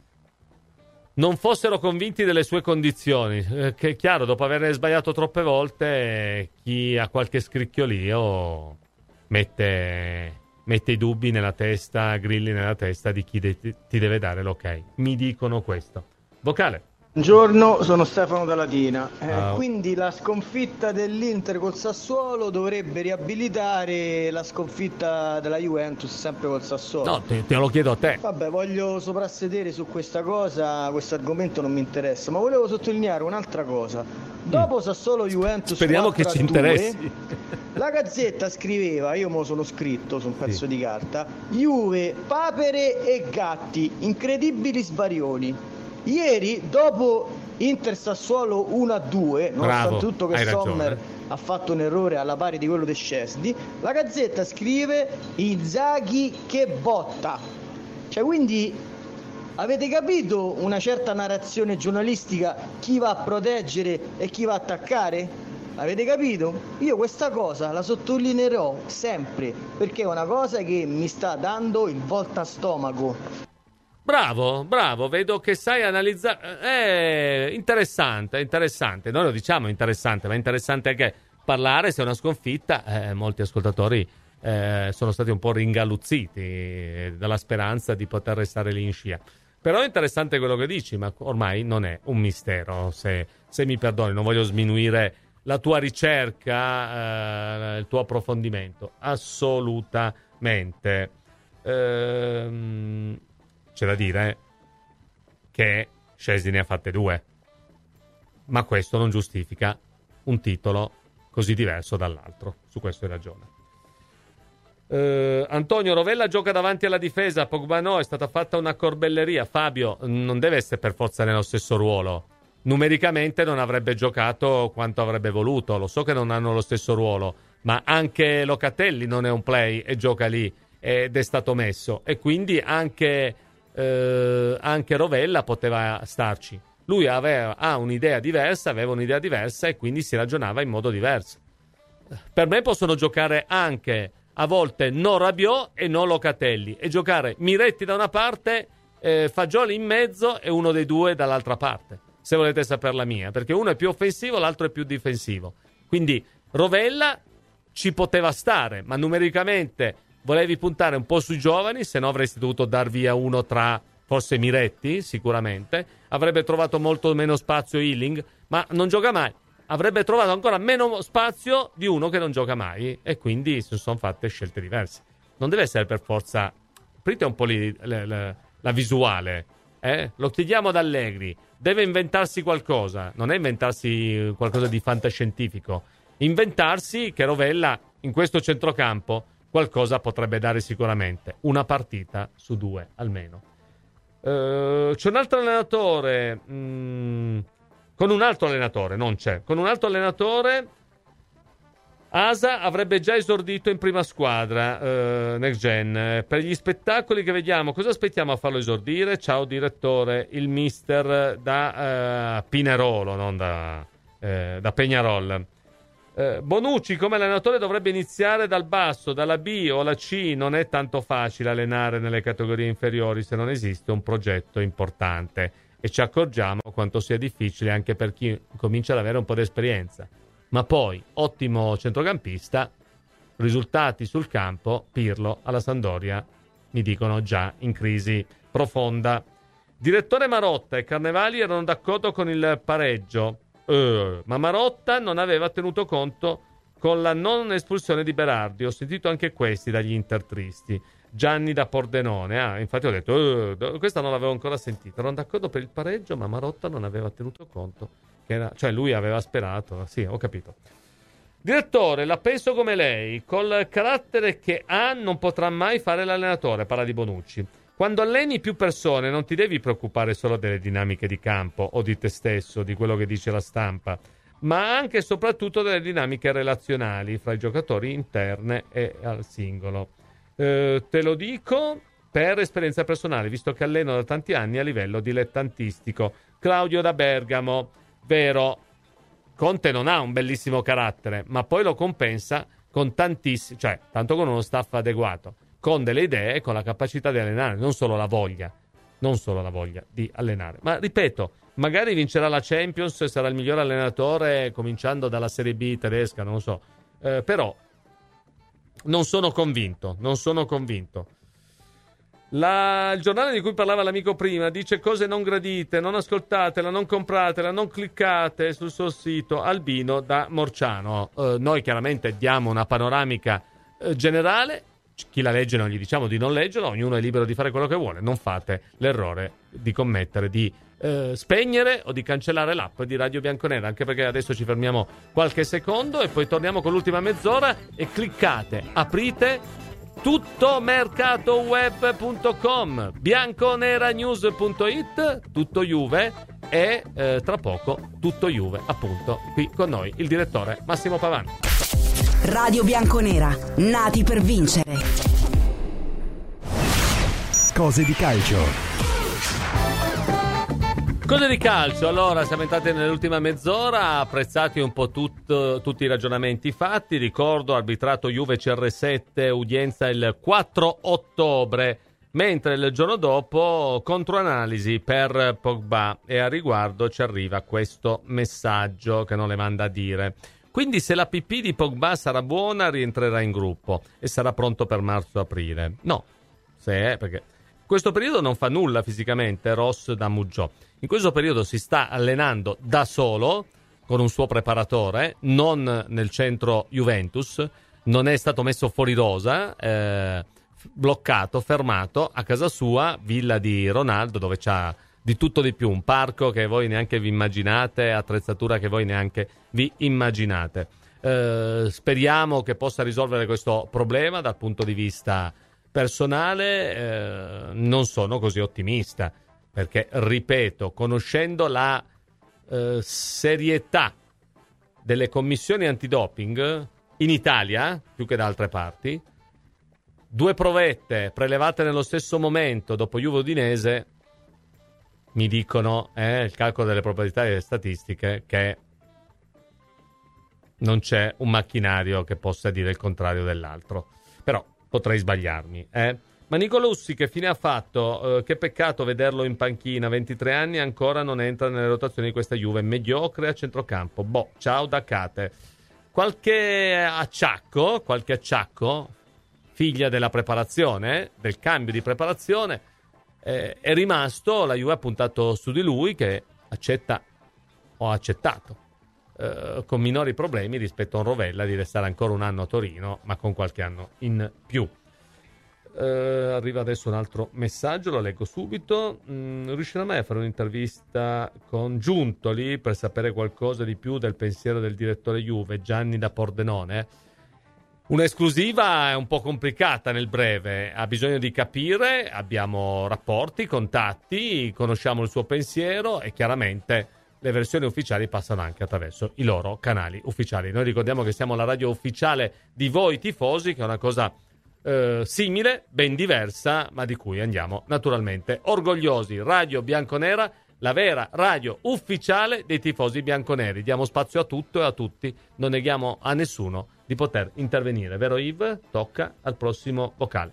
non fossero convinti delle sue condizioni, che è chiaro, dopo aver sbagliato troppe volte, chi ha qualche scricchiolio mette i dubbi nella testa, grilli nella testa di chi ti deve dare l'ok. Mi dicono questo. Vocale. Buongiorno, sono Stefano da Latina. Quindi la sconfitta dell'Inter col Sassuolo dovrebbe riabilitare la sconfitta della Juventus sempre col Sassuolo. No, te lo chiedo a te. Vabbè, voglio soprassedere su questa cosa, questo argomento non mi interessa, ma volevo sottolineare un'altra cosa. Dopo Sassuolo-Juventus, speriamo che ci interessi. La Gazzetta scriveva, io me lo sono scritto su un pezzo di carta: Juve, papere e gatti, incredibili svarioni. Ieri, dopo Inter Sassuolo 1-2, nonostante tutto che Sommer ha fatto un errore alla pari di quello di Szczesny. La Gazzetta scrive Inzaghi che botta. Cioè, quindi avete capito una certa narrazione giornalistica, chi va a proteggere e chi va a attaccare? Avete capito? Io questa cosa la sottolineerò sempre, perché è una cosa che mi sta dando il voltastomaco. Bravo, vedo che sai analizzare. È interessante. Noi lo diciamo interessante, ma è interessante anche parlare. Se è una sconfitta, molti ascoltatori sono stati un po' ringaluzziti dalla speranza di poter restare lì in scia. Però è interessante quello che dici, ma ormai non è un mistero, se mi perdoni, non voglio sminuire la tua ricerca, il tuo approfondimento, assolutamente. C'è da dire che Szczesny ne ha fatte 2, ma questo non giustifica un titolo così diverso dall'altro. Su questo hai ragione. Antonio, Rovella gioca davanti alla difesa, Pogba no, è stata fatta una corbelleria. Fabio, non deve essere per forza nello stesso ruolo. Numericamente non avrebbe giocato quanto avrebbe voluto. Lo so che non hanno lo stesso ruolo, ma anche Locatelli non è un play e gioca lì ed è stato messo, e quindi anche Rovella poteva starci. Lui aveva un'idea diversa e quindi si ragionava in modo diverso. Per me possono giocare anche a volte non Rabiot e non Locatelli, e giocare Miretti da una parte, Fagioli in mezzo e uno dei due dall'altra parte, se volete sapere la mia, perché uno è più offensivo, l'altro è più difensivo. Quindi Rovella ci poteva stare, ma numericamente volevi puntare un po' sui giovani, se no avresti dovuto dar via uno tra forse Miretti, sicuramente. Avrebbe trovato molto meno spazio Ealing, ma non gioca mai. Avrebbe trovato ancora meno spazio di uno che non gioca mai, e quindi si sono fatte scelte diverse. Non deve essere per forza. Aprite un po' la visuale, lo chiediamo ad Allegri. Deve inventarsi qualcosa, non è inventarsi qualcosa di fantascientifico, inventarsi che Rovella in questo centrocampo qualcosa potrebbe dare sicuramente, una partita su 2 almeno. C'è un altro allenatore, con un altro allenatore, Asa avrebbe già esordito in prima squadra Next Gen. Per gli spettacoli che vediamo, cosa aspettiamo a farlo esordire? Ciao direttore, il mister da Pinerolo, non da Peñarol. Bonucci come allenatore dovrebbe iniziare dal basso, dalla B o la C. Non è tanto facile allenare nelle categorie inferiori se non esiste un progetto importante, e ci accorgiamo quanto sia difficile anche per chi comincia ad avere un po' di esperienza. Ma poi, ottimo centrocampista, risultati sul campo, Pirlo alla Sampdoria mi dicono già in crisi profonda. Direttore Marotta e Carnevali erano d'accordo con il pareggio, ma Marotta non aveva tenuto conto con la non espulsione di Berardi. Ho sentito anche questi dagli intertristi. Gianni da Pordenone, infatti ho detto questa non l'avevo ancora sentita. Erano d'accordo per il pareggio, ma Marotta non aveva tenuto conto che cioè lui aveva sperato. Sì, ho capito. Direttore, la penso come lei, col carattere che ha non potrà mai fare l'allenatore, parla di Bonucci. Quando alleni più persone non ti devi preoccupare solo delle dinamiche di campo o di te stesso, di quello che dice la stampa, ma anche e soprattutto delle dinamiche relazionali fra i giocatori interne e al singolo. Te lo dico per esperienza personale, visto che alleno da tanti anni a livello dilettantistico. Claudio da Bergamo, vero, Conte non ha un bellissimo carattere, ma poi lo compensa con tantissimo, cioè tanto con uno staff adeguato, con delle idee e con la capacità di allenare, non solo la voglia di allenare. Ma ripeto, magari vincerà la Champions e sarà il miglior allenatore cominciando dalla Serie B tedesca, non lo so, però non sono convinto. Il giornale di cui parlava l'amico prima dice cose non gradite, non ascoltatela, non compratela, non cliccate sul suo sito. Albino da Morciano. Noi chiaramente diamo una panoramica generale. Chi la legge non gli diciamo di non leggerla, ognuno è libero di fare quello che vuole. Non fate l'errore di commettere di spegnere o di cancellare l'app di Radio Bianconera, anche perché adesso ci fermiamo qualche secondo e poi torniamo con l'ultima mezz'ora. E cliccate, aprite tuttomercatoweb.com, bianconeranews.it, tutto Juve, e tra poco tutto Juve, appunto, qui con noi il direttore Massimo Pavan. Radio Bianconera, nati per vincere. Cose di calcio. Cose di calcio, allora siamo entrati nell'ultima mezz'ora, apprezzati un po' tutti i ragionamenti fatti. Ricordo arbitrato Juve CR7, udienza il 4 ottobre, mentre il giorno dopo controanalisi per Pogba, e a riguardo ci arriva questo messaggio che non le manda a dire. Quindi se la PP di Pogba sarà buona rientrerà in gruppo e sarà pronto per marzo-aprile. No, perché questo periodo non fa nulla fisicamente Ross da Muggiò. In questo periodo si sta allenando da solo con un suo preparatore, non nel centro Juventus, non è stato messo fuori rosa, bloccato, fermato a casa sua, villa di Ronaldo, dove c'ha di tutto di più, un parco che voi neanche vi immaginate, attrezzatura che voi neanche vi immaginate. Speriamo che possa risolvere questo problema dal punto di vista personale. Non sono così ottimista, perché, ripeto, conoscendo la serietà delle commissioni antidoping in Italia, più che da altre parti, 2 provette prelevate nello stesso momento dopo Juve Udinese mi dicono, il calcolo delle probabilità e delle statistiche, che non c'è un macchinario che possa dire il contrario dell'altro. Però potrei sbagliarmi, Ma Nicolussi che fine ha fatto? Che peccato vederlo in panchina, 23 anni, ancora non entra nelle rotazioni di questa Juve, mediocre a centrocampo. Ciao da Cate. Qualche acciacco, figlia della preparazione, del cambio di preparazione, è rimasto. La Juve ha puntato su di lui, che ha accettato con minori problemi rispetto a un Rovella di restare ancora un anno a Torino, ma con qualche anno in più. Arriva adesso un altro messaggio, lo leggo subito. Riuscirà mai a fare un'intervista con Giuntoli per sapere qualcosa di più del pensiero del direttore Juve, Gianni da Pordenone? Un'esclusiva è un po' complicata nel breve, ha bisogno di capire, abbiamo rapporti, contatti, conosciamo il suo pensiero e chiaramente le versioni ufficiali passano anche attraverso i loro canali ufficiali. Noi ricordiamo che siamo la radio ufficiale di voi tifosi, che è una cosa simile, ben diversa, ma di cui andiamo naturalmente orgogliosi. Radio Bianconera, la vera radio ufficiale dei tifosi bianconeri. Diamo spazio a tutto e a tutti, non neghiamo a nessuno di poter intervenire. Vero Yves? Tocca al prossimo vocale.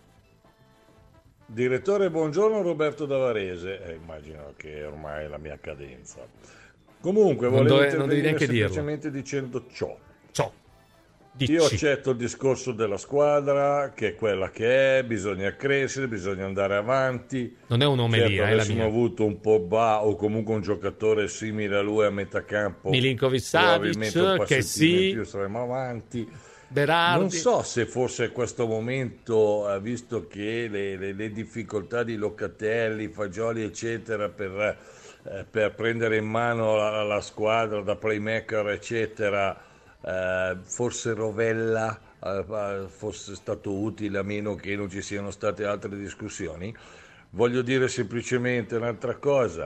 Direttore, buongiorno, Roberto da Varese. Immagino che ormai è la mia cadenza. Comunque volevo intervenire semplicemente dicendo ciò. Dici. Io accetto il discorso della squadra, che è quella che è, bisogna crescere, bisogna andare avanti. Non è un'omelia, certo, avessimo avuto un Pogba o comunque un giocatore simile a lui a metà campo, Milinkovic-Savic, che sì, in più saremo avanti. Berardi. Non so se forse questo momento, visto che le difficoltà di Locatelli, Fagioli eccetera per prendere in mano la squadra da playmaker eccetera, forse Rovella fosse stato utile, a meno che non ci siano state altre discussioni. Voglio dire semplicemente un'altra cosa.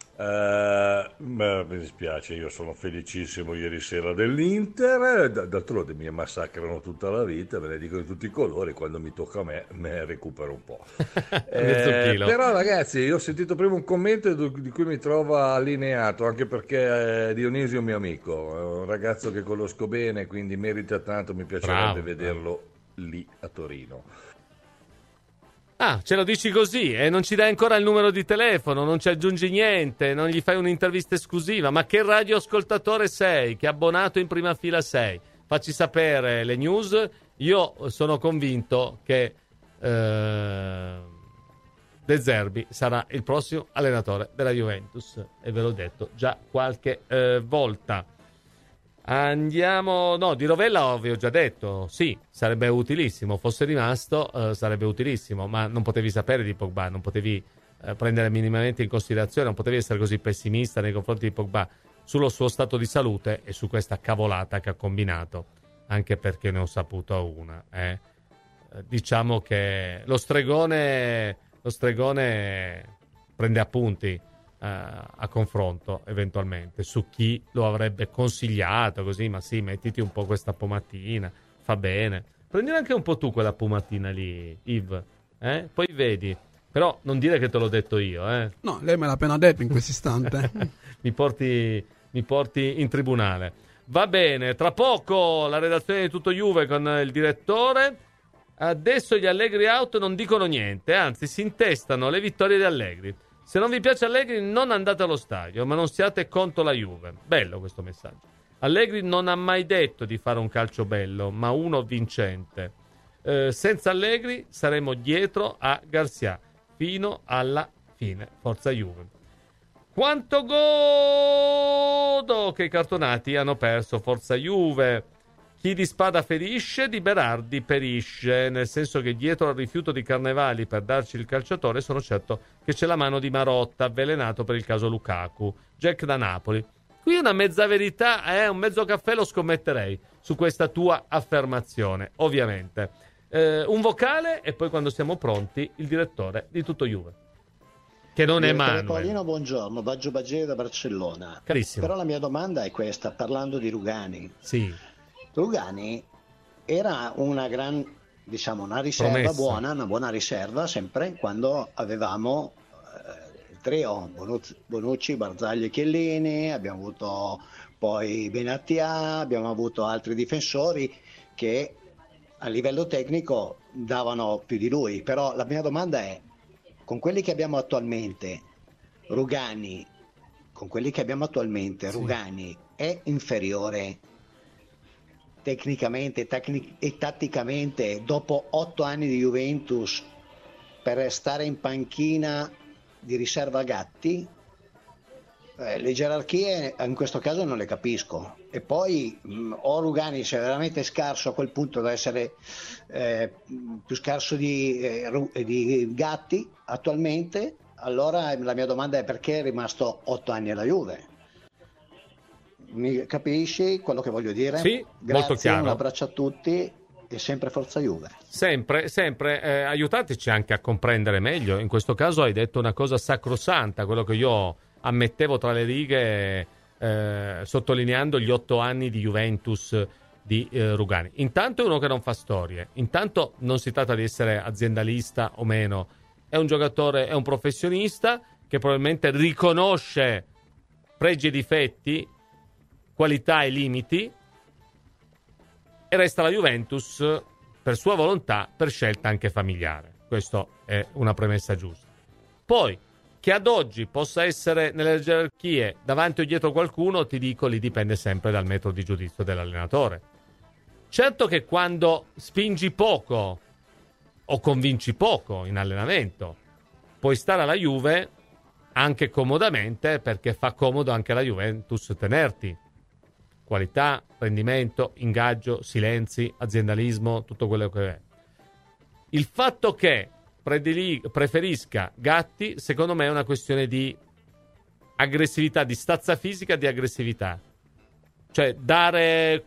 Mi dispiace, io sono felicissimo ieri sera dell'Inter, d'altronde mi massacrano tutta la vita, ve ne dico di tutti i colori, quando mi tocca a me recupero un po'. Però ragazzi, io ho sentito prima un commento di cui mi trovo allineato, anche perché Dionisio è un mio amico, è un ragazzo che conosco bene, quindi merita tanto, mi piacerebbe vederlo lì a Torino. Ah, ce lo dici così e non ci dai ancora il numero di telefono, non ci aggiungi niente, non gli fai un'intervista esclusiva. Ma che radioascoltatore sei? Che abbonato in prima fila sei? Facci sapere le news. Io sono convinto che De Zerbi sarà il prossimo allenatore della Juventus e ve l'ho detto già qualche volta. Andiamo, no, di Rovella vi ho già detto, sì, sarebbe utilissimo, fosse rimasto sarebbe utilissimo, ma non potevi sapere di Pogba, non potevi prendere minimamente in considerazione, non potevi essere così pessimista nei confronti di Pogba sullo suo stato di salute e su questa cavolata che ha combinato, anche perché ne ho saputo una. Diciamo che lo stregone prende appunti, a confronto eventualmente su chi lo avrebbe consigliato, così, ma sì, mettiti un po' questa pomatina, fa bene. Prendi anche un po' tu quella pomatina lì, Yves, poi vedi. Però non dire che te l'ho detto io, No, lei me l'ha appena detto in questo istante. mi porti in tribunale. Va bene, tra poco la redazione di Tutto Juve con il direttore. Adesso gli Allegri out non dicono niente, anzi si intestano le vittorie di Allegri. Se non vi piace Allegri non andate allo stadio, ma non siate contro la Juve. Bello questo messaggio. Allegri non ha mai detto di fare un calcio bello, ma uno vincente. Senza Allegri saremo dietro a Garcia fino alla fine. Forza Juve. Quanto godo che i cartonati hanno perso. Forza Juve. Chi di Spada ferisce, di Berardi perisce, nel senso che dietro al rifiuto di Carnevali per darci il calciatore sono certo che c'è la mano di Marotta, avvelenato per il caso Lukaku. Jack da Napoli. Qui una mezza verità, un mezzo caffè lo scommetterei su questa tua affermazione, ovviamente. Un vocale e poi quando siamo pronti il direttore di Tutto Juve, che non è Manuel. Paolino, buongiorno, Baggio Baggio da Barcellona. Carissimo. Però la mia domanda è questa, parlando di Rugani. Sì. Rugani era una una riserva buona, una buona riserva sempre quando avevamo il trio Bonucci, Barzagli e Chiellini, abbiamo avuto poi Benatia, abbiamo avuto altri difensori che a livello tecnico davano più di lui. Però la mia domanda è, con quelli che abbiamo attualmente, Rugani è inferiore tecnicamente e tatticamente dopo 8 anni di Juventus per stare in panchina di riserva Gatti? Le gerarchie in questo caso non le capisco. E poi o Rugani sia veramente scarso a quel punto da essere più scarso di Gatti attualmente, allora la mia domanda è perché è rimasto 8 anni alla Juve. Mi capisci quello che voglio dire? Sì, grazie, molto chiaro. Un abbraccio a tutti e sempre forza Juve. Sempre, aiutateci anche a comprendere meglio. In questo caso hai detto una cosa sacrosanta, quello che io ammettevo tra le righe, sottolineando gli 8 anni di Juventus di Rugani. Intanto è uno che non fa storie, intanto non si tratta di essere aziendalista o meno, è un giocatore, è un professionista che probabilmente riconosce pregi e difetti, qualità e limiti, e resta la Juventus per sua volontà, per scelta anche familiare. Questa è una premessa giusta. Poi, che ad oggi possa essere nelle gerarchie davanti o dietro qualcuno, ti dico, lì dipende sempre dal metodo di giudizio dell'allenatore. Certo che quando spingi poco o convinci poco in allenamento, puoi stare alla Juve anche comodamente, perché fa comodo anche alla Juventus tenerti. Qualità, rendimento, ingaggio, silenzi, aziendalismo, tutto quello che è. Il fatto che preferisca Gatti, secondo me è una questione di aggressività, di stazza fisica, di aggressività. Cioè dare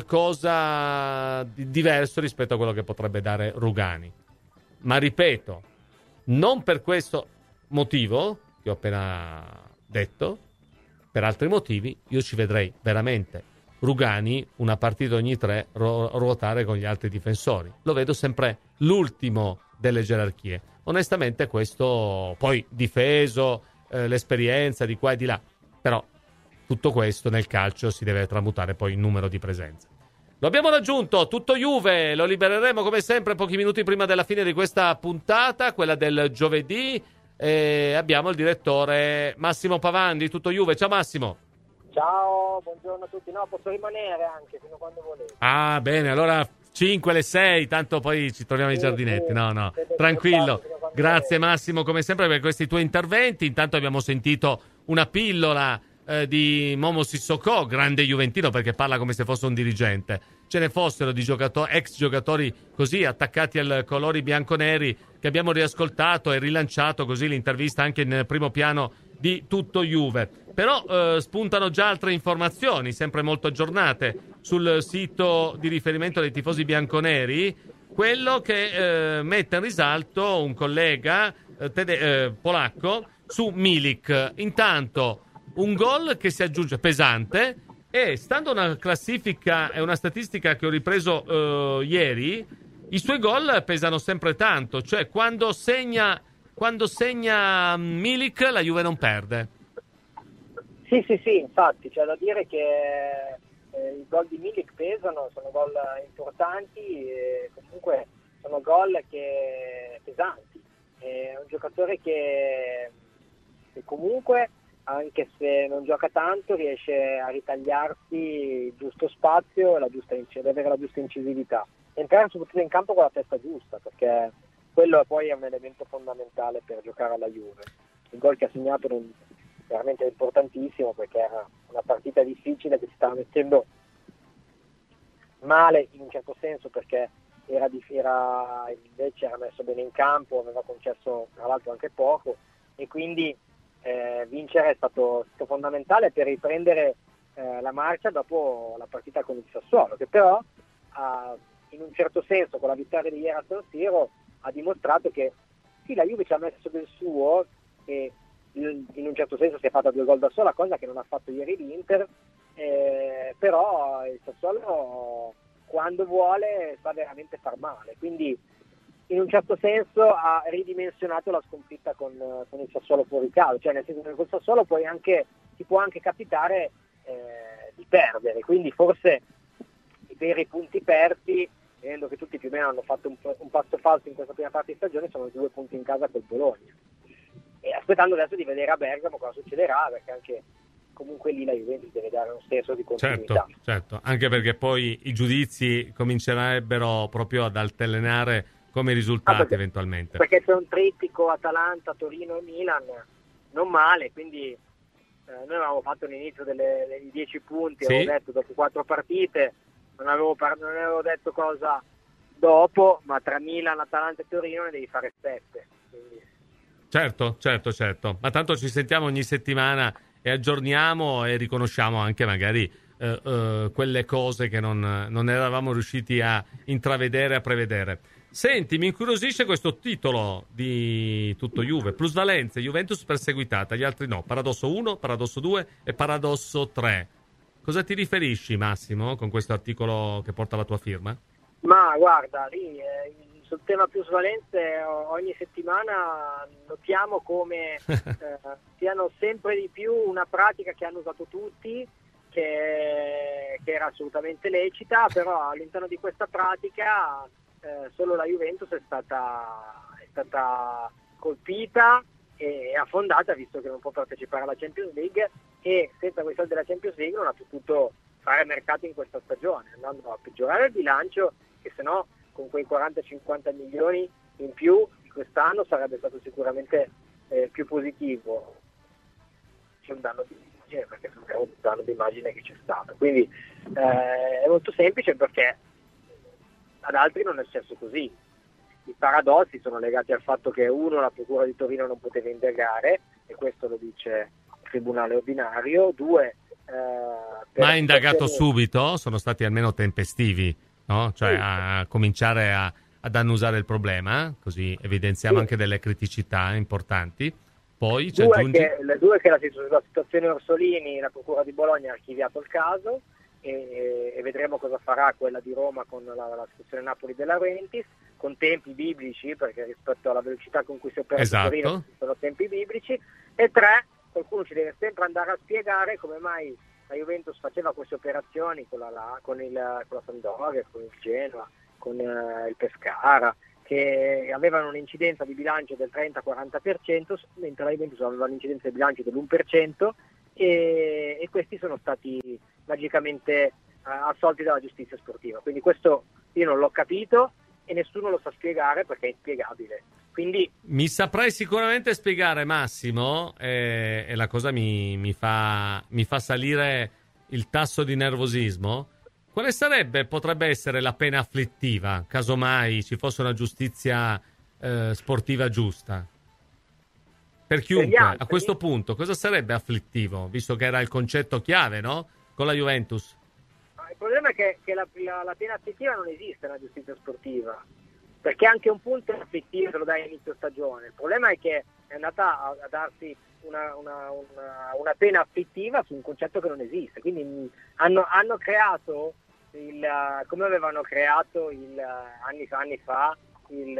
qualcosa di diverso rispetto a quello che potrebbe dare Rugani. Ma ripeto, non per questo motivo che ho appena detto, per altri motivi io ci vedrei veramente Rugani una partita ogni 3 ruotare con gli altri difensori. Lo vedo sempre l'ultimo delle gerarchie. Onestamente questo, poi difeso, l'esperienza di qua e di là, però tutto questo nel calcio si deve tramutare poi in numero di presenze. Lo abbiamo raggiunto, Tutto Juve, lo libereremo come sempre pochi minuti prima della fine di questa puntata, quella del giovedì, e abbiamo il direttore Massimo Pavan di Tutto Juve. Ciao Massimo. Ciao, buongiorno a tutti. No, posso rimanere anche fino a quando volete. Ah, bene, allora 5 alle 6, tanto poi ci troviamo ai giardinetti. No, tranquillo. Grazie Massimo, come sempre, per questi tuoi interventi. Intanto abbiamo sentito una pillola di Momo Sissoko, grande juventino, perché parla come se fosse un dirigente. Ce ne fossero di ex giocatori così attaccati al colori bianconeri, che abbiamo riascoltato e rilanciato così l'intervista anche in primo piano di Tutto Juve. Però spuntano già altre informazioni, sempre molto aggiornate, sul sito di riferimento dei tifosi bianconeri, quello che mette in risalto un collega polacco su Milik. Intanto un gol che si aggiunge pesante, e stando una classifica e una statistica che ho ripreso ieri, i suoi gol pesano sempre tanto, cioè quando segna Milik la Juve non perde. Sì, infatti c'è da dire che i gol di Milik pesano, sono gol importanti e comunque sono gol pesanti. È un giocatore che comunque, anche se non gioca tanto, riesce a ritagliarsi il giusto spazio e deve avere la giusta incisività. Entrare soprattutto in campo con la testa giusta, perché quello poi è un elemento fondamentale per giocare alla Juve. Il gol che ha segnato è veramente importantissimo, perché era una partita difficile che si stava mettendo male in un certo senso, perché invece era messo bene in campo, aveva concesso tra l'altro anche poco, e quindi vincere è stato fondamentale per riprendere la marcia dopo la partita con il Sassuolo, che però in un certo senso con la vittoria di ieri a San Siro ha dimostrato che sì, la Juve ci ha messo del suo e in un certo senso si è fatta 2 gol da sola, cosa che non ha fatto ieri l'Inter, però il Sassuolo quando vuole sa veramente far male, quindi in un certo senso ha ridimensionato la sconfitta con il Sassuolo fuori casa, cioè nel senso che col Sassuolo ti può anche capitare di perdere, quindi forse i veri punti persi, vedendo che tutti più o meno hanno fatto un passo falso in questa prima parte di stagione, sono 2 punti in casa col Bologna, e aspettando adesso di vedere a Bergamo cosa succederà, perché anche comunque lì la Juventus deve dare un senso di continuità. Certo, anche perché poi i giudizi comincerebbero proprio ad altalenare come risultati eventualmente. Perché c'è un trittico Atalanta, Torino e Milan, non male, quindi noi avevamo fatto l'inizio dei 10 punti, sì. Avevo detto dopo 4 partite, non avevo detto cosa dopo, ma tra Milan, Atalanta e Torino ne devi fare 7. Quindi... Certo, ma tanto ci sentiamo ogni settimana e aggiorniamo e riconosciamo anche magari quelle cose che non eravamo riusciti a intravedere, a prevedere. Senti, mi incuriosisce questo titolo di Tutto Juve: plusvalenze, Juventus perseguitata, gli altri no, paradosso 1, paradosso 2 e paradosso 3. Cosa ti riferisci, Massimo, con questo articolo che porta la tua firma? Ma guarda, lì sul tema plusvalenze ogni settimana notiamo come siano sempre di più una pratica che hanno usato tutti, che era assolutamente lecita, però all'interno di questa pratica solo la Juventus è stata colpita e affondata, visto che non può partecipare alla Champions League, e senza quei soldi della Champions League non ha potuto fare mercato in questa stagione, andando a peggiorare il bilancio, che se no con quei 40-50 milioni in più di quest'anno sarebbe stato sicuramente più positivo. C'è un danno di immagine, perché sappiamo il danno di immagine che c'è stato, quindi è molto semplice, perché ad altri non è successo così. I paradossi sono legati al fatto che, uno, la Procura di Torino non poteva indagare, e questo lo dice il Tribunale Ordinario. 2, ma ha indagato subito? Sono stati almeno tempestivi, no? Cioè sì, a cominciare ad annusare il problema, così evidenziamo sì, anche delle criticità importanti. Poi ci aggiungi... che la situazione Orsolini, la Procura di Bologna ha archiviato il caso, e vedremo cosa farà quella di Roma con la situazione Napoli De Laurentiis, con tempi biblici, perché rispetto alla velocità con cui si opera a Torino sono tempi biblici. E 3, qualcuno ci deve sempre andare a spiegare come mai la Juventus faceva queste operazioni con la Sampdoria, con il Genoa, con il Pescara, che avevano un'incidenza di bilancio del 30-40%, mentre la Juventus aveva un'incidenza di bilancio dell'1%, e questi sono stati magicamente assolti dalla giustizia sportiva. Quindi questo io non l'ho capito e nessuno lo sa spiegare, perché è inspiegabile. Quindi mi saprai sicuramente spiegare, Massimo, e la cosa mi fa salire il tasso di nervosismo. Quale potrebbe essere la pena afflittiva, casomai ci fosse una giustizia sportiva giusta? Per chiunque, a questo punto, cosa sarebbe afflittivo, visto che era il concetto chiave, no? Con la Juventus. Il problema è che la pena afflittiva non esiste nella giustizia sportiva. perché anche un punto effettivo te lo dai inizio stagione. Il problema è che è andata a darsi una pena afflittiva su un concetto che non esiste, quindi hanno creato come avevano creato anni fa il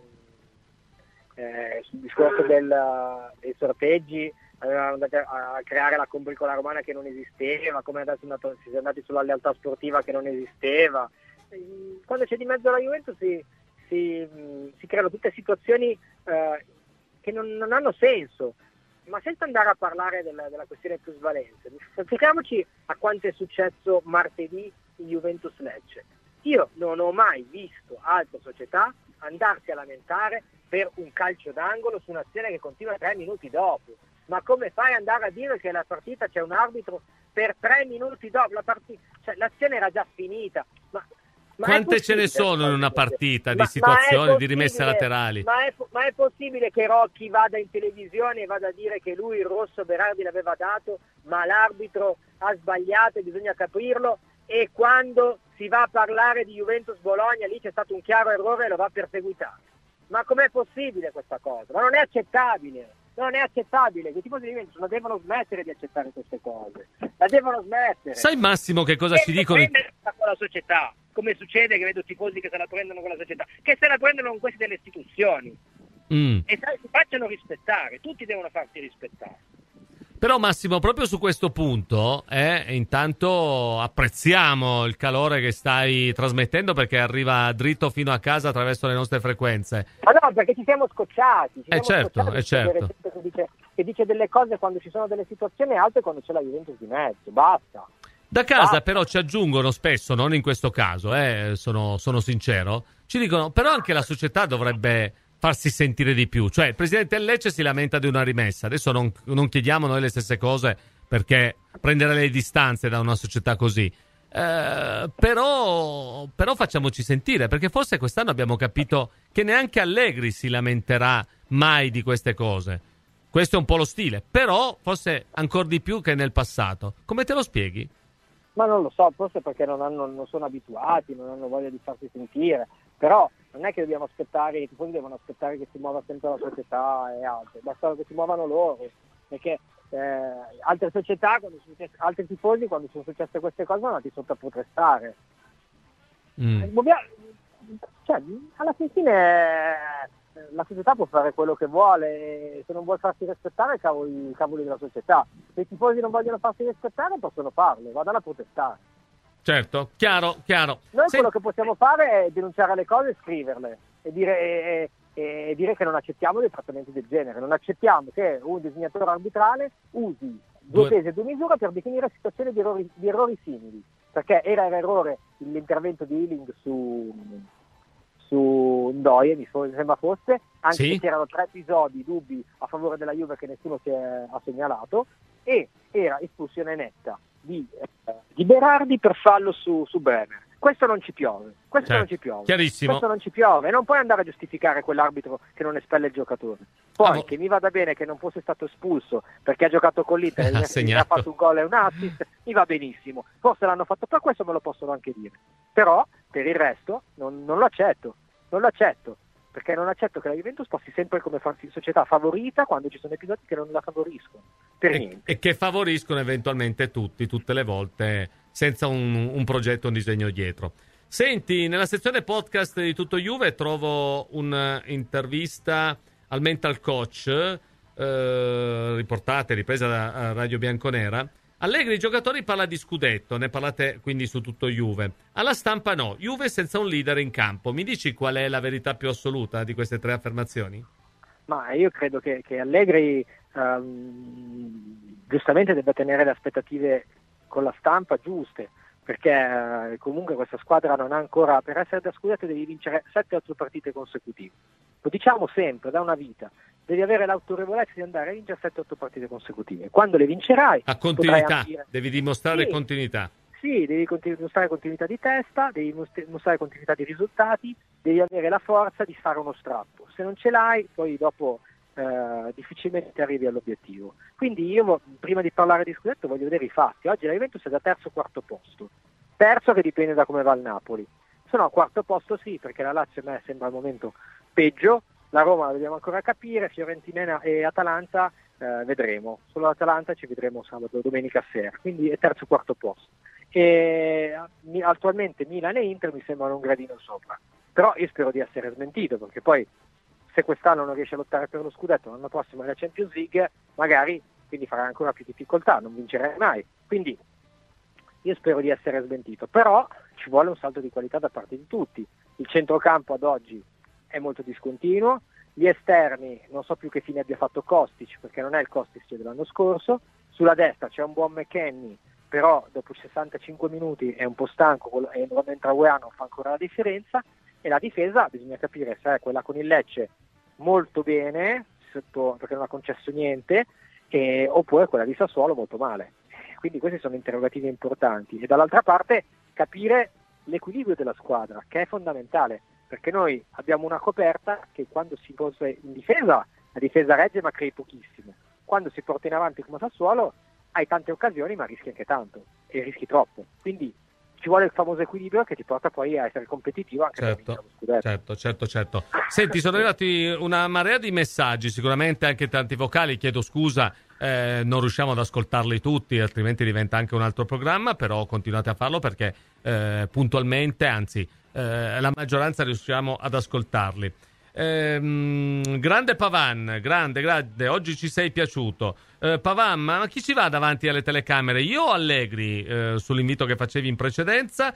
sul discorso dei sorteggi, avevano andato a creare la combricola romana che non esisteva, come adesso si è andati sulla lealtà sportiva che non esisteva. Quando c'è di mezzo la Juventus si creano tutte situazioni che non hanno senso, ma senza andare a parlare della questione plusvalenze. Focalizziamoci a quanto è successo martedì in Juventus Lecce. Io non ho mai visto altre società andarsi a lamentare per un calcio d'angolo su un'azione che continua 3 minuti dopo. Ma come fai ad andare a dire che la partita c'è un arbitro per 3 minuti dopo? L'azione era già finita. Ma quante ce ne sono in una partita di situazioni, di rimesse laterali? Ma è possibile che Rocchi vada in televisione e vada a dire che lui il rosso Berardi l'aveva dato, ma l'arbitro ha sbagliato e bisogna capirlo, e quando si va a parlare di Juventus-Bologna lì c'è stato un chiaro errore e lo va perseguitato? Ma com'è possibile questa cosa? Ma non è accettabile. Non è accettabile, che i tifosi di Juventus la devono smettere di accettare queste cose, la devono smettere. Sai Massimo che cosa ci dicono? Con la società, come succede che vedo tifosi che se la prendono con la società, che se la prendono con queste delle istituzioni e si facciano rispettare, tutti devono farsi rispettare. Però Massimo, proprio su questo punto, intanto apprezziamo il calore che stai trasmettendo, perché arriva dritto fino a casa attraverso le nostre frequenze. Ma no, perché ci siamo scocciati. Certo. Che dice delle cose quando ci sono delle situazioni e altre quando c'è la Juventus di mezzo, basta. Da casa però ci aggiungono spesso, non in questo caso, sono sincero, ci dicono, però anche la società dovrebbe farsi sentire di più. Cioè il presidente del Lecce si lamenta di una rimessa, adesso non chiediamo noi le stesse cose, perché prendere le distanze da una società così, però facciamoci sentire, perché forse quest'anno abbiamo capito che neanche Allegri si lamenterà mai di queste cose. Questo è un po' lo stile, però forse ancora di più che nel passato. Come te lo spieghi? Ma non lo so, forse perché non sono abituati, non hanno voglia di farsi sentire, però non è che dobbiamo aspettare, i tifosi devono aspettare che si muova sempre la società e altro, basta che si muovano loro, perché altre società, altri tifosi, quando sono successe queste cose, sono andati sotto a protestare. Cioè, alla fine la società può fare quello che vuole, se non vuole farsi rispettare, cavoli della società. Se i tifosi non vogliono farsi rispettare, possono farlo, vadano a protestare. Certo, chiaro. Noi quello che possiamo fare è denunciare le cose e scriverle e dire che non accettiamo dei trattamenti del genere, non accettiamo che un disegnatore arbitrale usi due pesi e due misure per definire situazioni di errori simili, perché era errore l'intervento di Ealing su Ndoye, mi sembra fosse, anche se c'erano 3 episodi dubbi a favore della Juve che nessuno ha segnalato, e era espulsione netta di Berardi per fallo su Bremer. Questo non ci piove, non ci piove. Chiarissimo. Questo non ci piove, non puoi andare a giustificare quell'arbitro che non espelle il giocatore. Poi che mi vada bene che non fosse stato espulso perché ha giocato con l'Inter e ha fatto un gol e un assist, mi va benissimo. Forse l'hanno fatto per questo, me lo possono anche dire. Però per il resto non lo accetto, perché non accetto che la Juventus passi sempre come società favorita quando ci sono episodi che non la favoriscono, per niente. E che favoriscono eventualmente tutte le volte, senza un progetto, un disegno dietro. Senti, nella sezione podcast di Tutto Juve trovo un'intervista al mental coach, ripresa da Radio Bianconera. Allegri, i giocatori parla di scudetto, ne parlate quindi su Tutto Juve. Alla stampa no, Juve senza un leader in campo. Mi dici qual è la verità più assoluta di queste 3 affermazioni? Ma io credo che Allegri giustamente debba tenere le aspettative con la stampa giuste, perché comunque questa squadra non ha ancora, per essere da scudetto devi vincere 7-8 partite consecutive. Lo diciamo sempre, da una vita. Devi avere l'autorevolezza di andare a vincere 7-8 partite consecutive. Quando le vincerai... A continuità, devi dimostrare continuità. Sì, devi mostrare continuità di testa, devi mostrare continuità di risultati, devi avere la forza di fare uno strappo. Se non ce l'hai, poi dopo difficilmente arrivi all'obiettivo. Quindi io, prima di parlare di scudetto, voglio vedere i fatti. Oggi la Juventus è da terzo o quarto posto. Terzo che dipende da come va il Napoli. Se no, quarto posto sì, perché la Lazio a me sembra al momento peggio, la Roma la dobbiamo ancora capire, Fiorentina e Atalanta vedremo, solo l'Atalanta ci vedremo sabato, domenica sera, quindi è terzo quarto posto. E attualmente Milan e Inter mi sembrano un gradino sopra, però io spero di essere smentito, perché poi se quest'anno non riesce a lottare per lo scudetto, l'anno prossimo è la Champions League, magari quindi farà ancora più difficoltà, non vincerai mai, quindi io spero di essere smentito, però ci vuole un salto di qualità da parte di tutti. Il centrocampo ad oggi è molto discontinuo, gli esterni non so più che fine abbia fatto Kostic, perché non è il Kostic dell'anno scorso, sulla destra c'è un buon McKennie, però dopo 65 minuti è un po' stanco e quando entra UEA non fa ancora la differenza, e la difesa bisogna capire se è quella con il Lecce molto bene, perché non ha concesso niente, oppure quella di Sassuolo molto male. Quindi questi sono interrogativi importanti, e dall'altra parte capire l'equilibrio della squadra, che è fondamentale, perché noi abbiamo una coperta che quando si posa in difesa, la difesa regge ma crei pochissimo, quando si porta in avanti come Sassuolo hai tante occasioni ma rischi anche tanto, e rischi troppo, quindi ci vuole il famoso equilibrio che ti porta poi a essere competitivo anche per vincere lo scudetto. Certo. Senti, sono arrivati una marea di messaggi, sicuramente anche tanti vocali, chiedo scusa, non riusciamo ad ascoltarli tutti, altrimenti diventa anche un altro programma, però continuate a farlo perché puntualmente, anzi la maggioranza riusciamo ad ascoltarli. Grande Pavan, grande, oggi ci sei piaciuto. Pavan, ma chi ci va davanti alle telecamere? Io o Allegri, sull'invito che facevi in precedenza?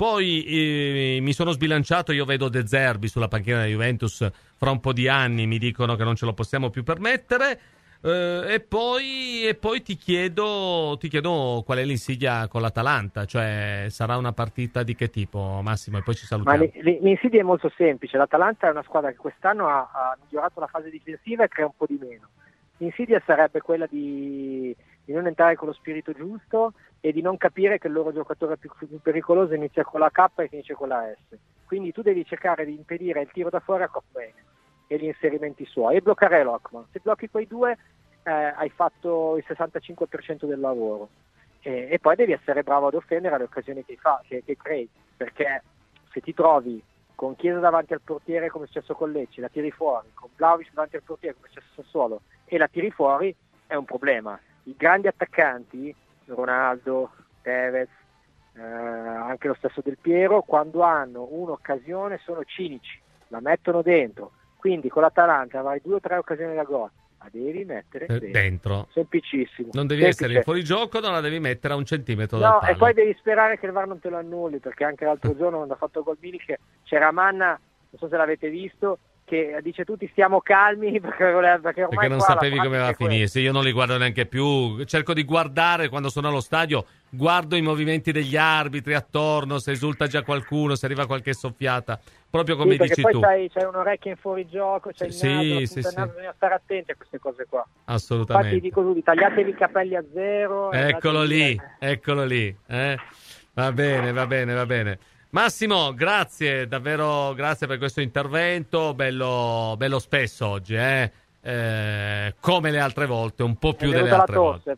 Poi mi sono sbilanciato, io vedo De Zerbi sulla panchina della Juventus fra un po' di anni, mi dicono che non ce lo possiamo più permettere. E poi ti chiedo qual è l'insidia con l'Atalanta, cioè sarà una partita di che tipo, Massimo, e poi ci salutiamo. Ma l'insidia è molto semplice, l'Atalanta è una squadra che quest'anno ha migliorato la fase difensiva e crea un po' di meno. L'insidia sarebbe quella di non entrare con lo spirito giusto e di non capire che il loro giocatore più pericoloso inizia con la K e finisce con la S, quindi tu devi cercare di impedire il tiro da fuori a Coppene e gli inserimenti suoi e bloccare Lockman. Se blocchi quei due hai fatto il 65% del lavoro, e poi devi essere bravo ad offendere alle occasioni che crei, perché se ti trovi con Chiesa davanti al portiere come è successo con Lecce, la tiri fuori, con Vlahovic davanti al portiere come è successo a Sassuolo e la tiri fuori, è un problema. I grandi attaccanti, Ronaldo, Tevez, anche lo stesso Del Piero, quando hanno un'occasione sono cinici, la mettono dentro. Quindi con l'Atalanta avrai 2 o 3 occasioni da gol, la devi mettere dentro. Semplicissimo. Non devi essere in fuorigioco, non la devi mettere a 1 centimetro dal palo. E poi devi sperare che il VAR non te lo annulli, perché anche l'altro giorno quando ha fatto gol Milik c'era Manna, non so se l'avete visto, che dice tutti stiamo calmi perché ormai non sapevi come va a finire. Io non li guardo neanche più, cerco di guardare quando sono allo stadio, guardo i movimenti degli arbitri attorno, se esulta già qualcuno, se arriva qualche soffiata, proprio come dici tu. Poi c'hai un'orecchia in fuorigioco, c'hai il naso, bisogna stare attenti a queste cose qua. Assolutamente. Infatti dico tutti, tagliatevi i capelli a zero. Eccolo lì. Va bene. Massimo, grazie, davvero grazie per questo intervento, bello spesso oggi, come le altre volte, un po' più delle altre volte.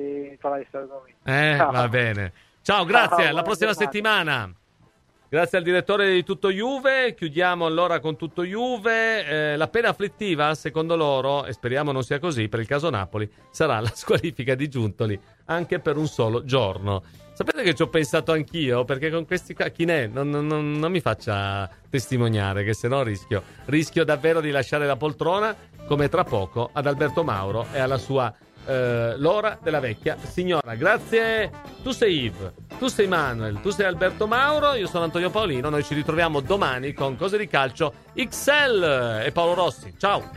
Va bene. Ciao, grazie, alla prossima settimana. Grazie al direttore di Tutto Juve, chiudiamo allora con Tutto Juve. La pena afflittiva, secondo loro, e speriamo non sia così, per il caso Napoli, sarà la squalifica di Giuntoli anche per un solo giorno. Sapete che ci ho pensato anch'io? Perché con questi Chinè non mi faccia testimoniare, che sennò rischio davvero di lasciare la poltrona, come tra poco ad Alberto Mauro e alla sua l'ora della vecchia signora. Grazie. Tu sei Yves, tu sei Manuel, tu sei Alberto Mauro, io sono Antonio Paolino. Noi ci ritroviamo domani con Cose di Calcio XL e Paolo Rossi. Ciao.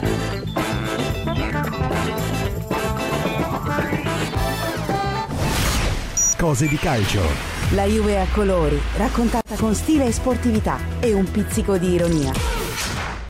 Cose di Calcio. La Juve a colori, raccontata con stile e sportività e un pizzico di ironia.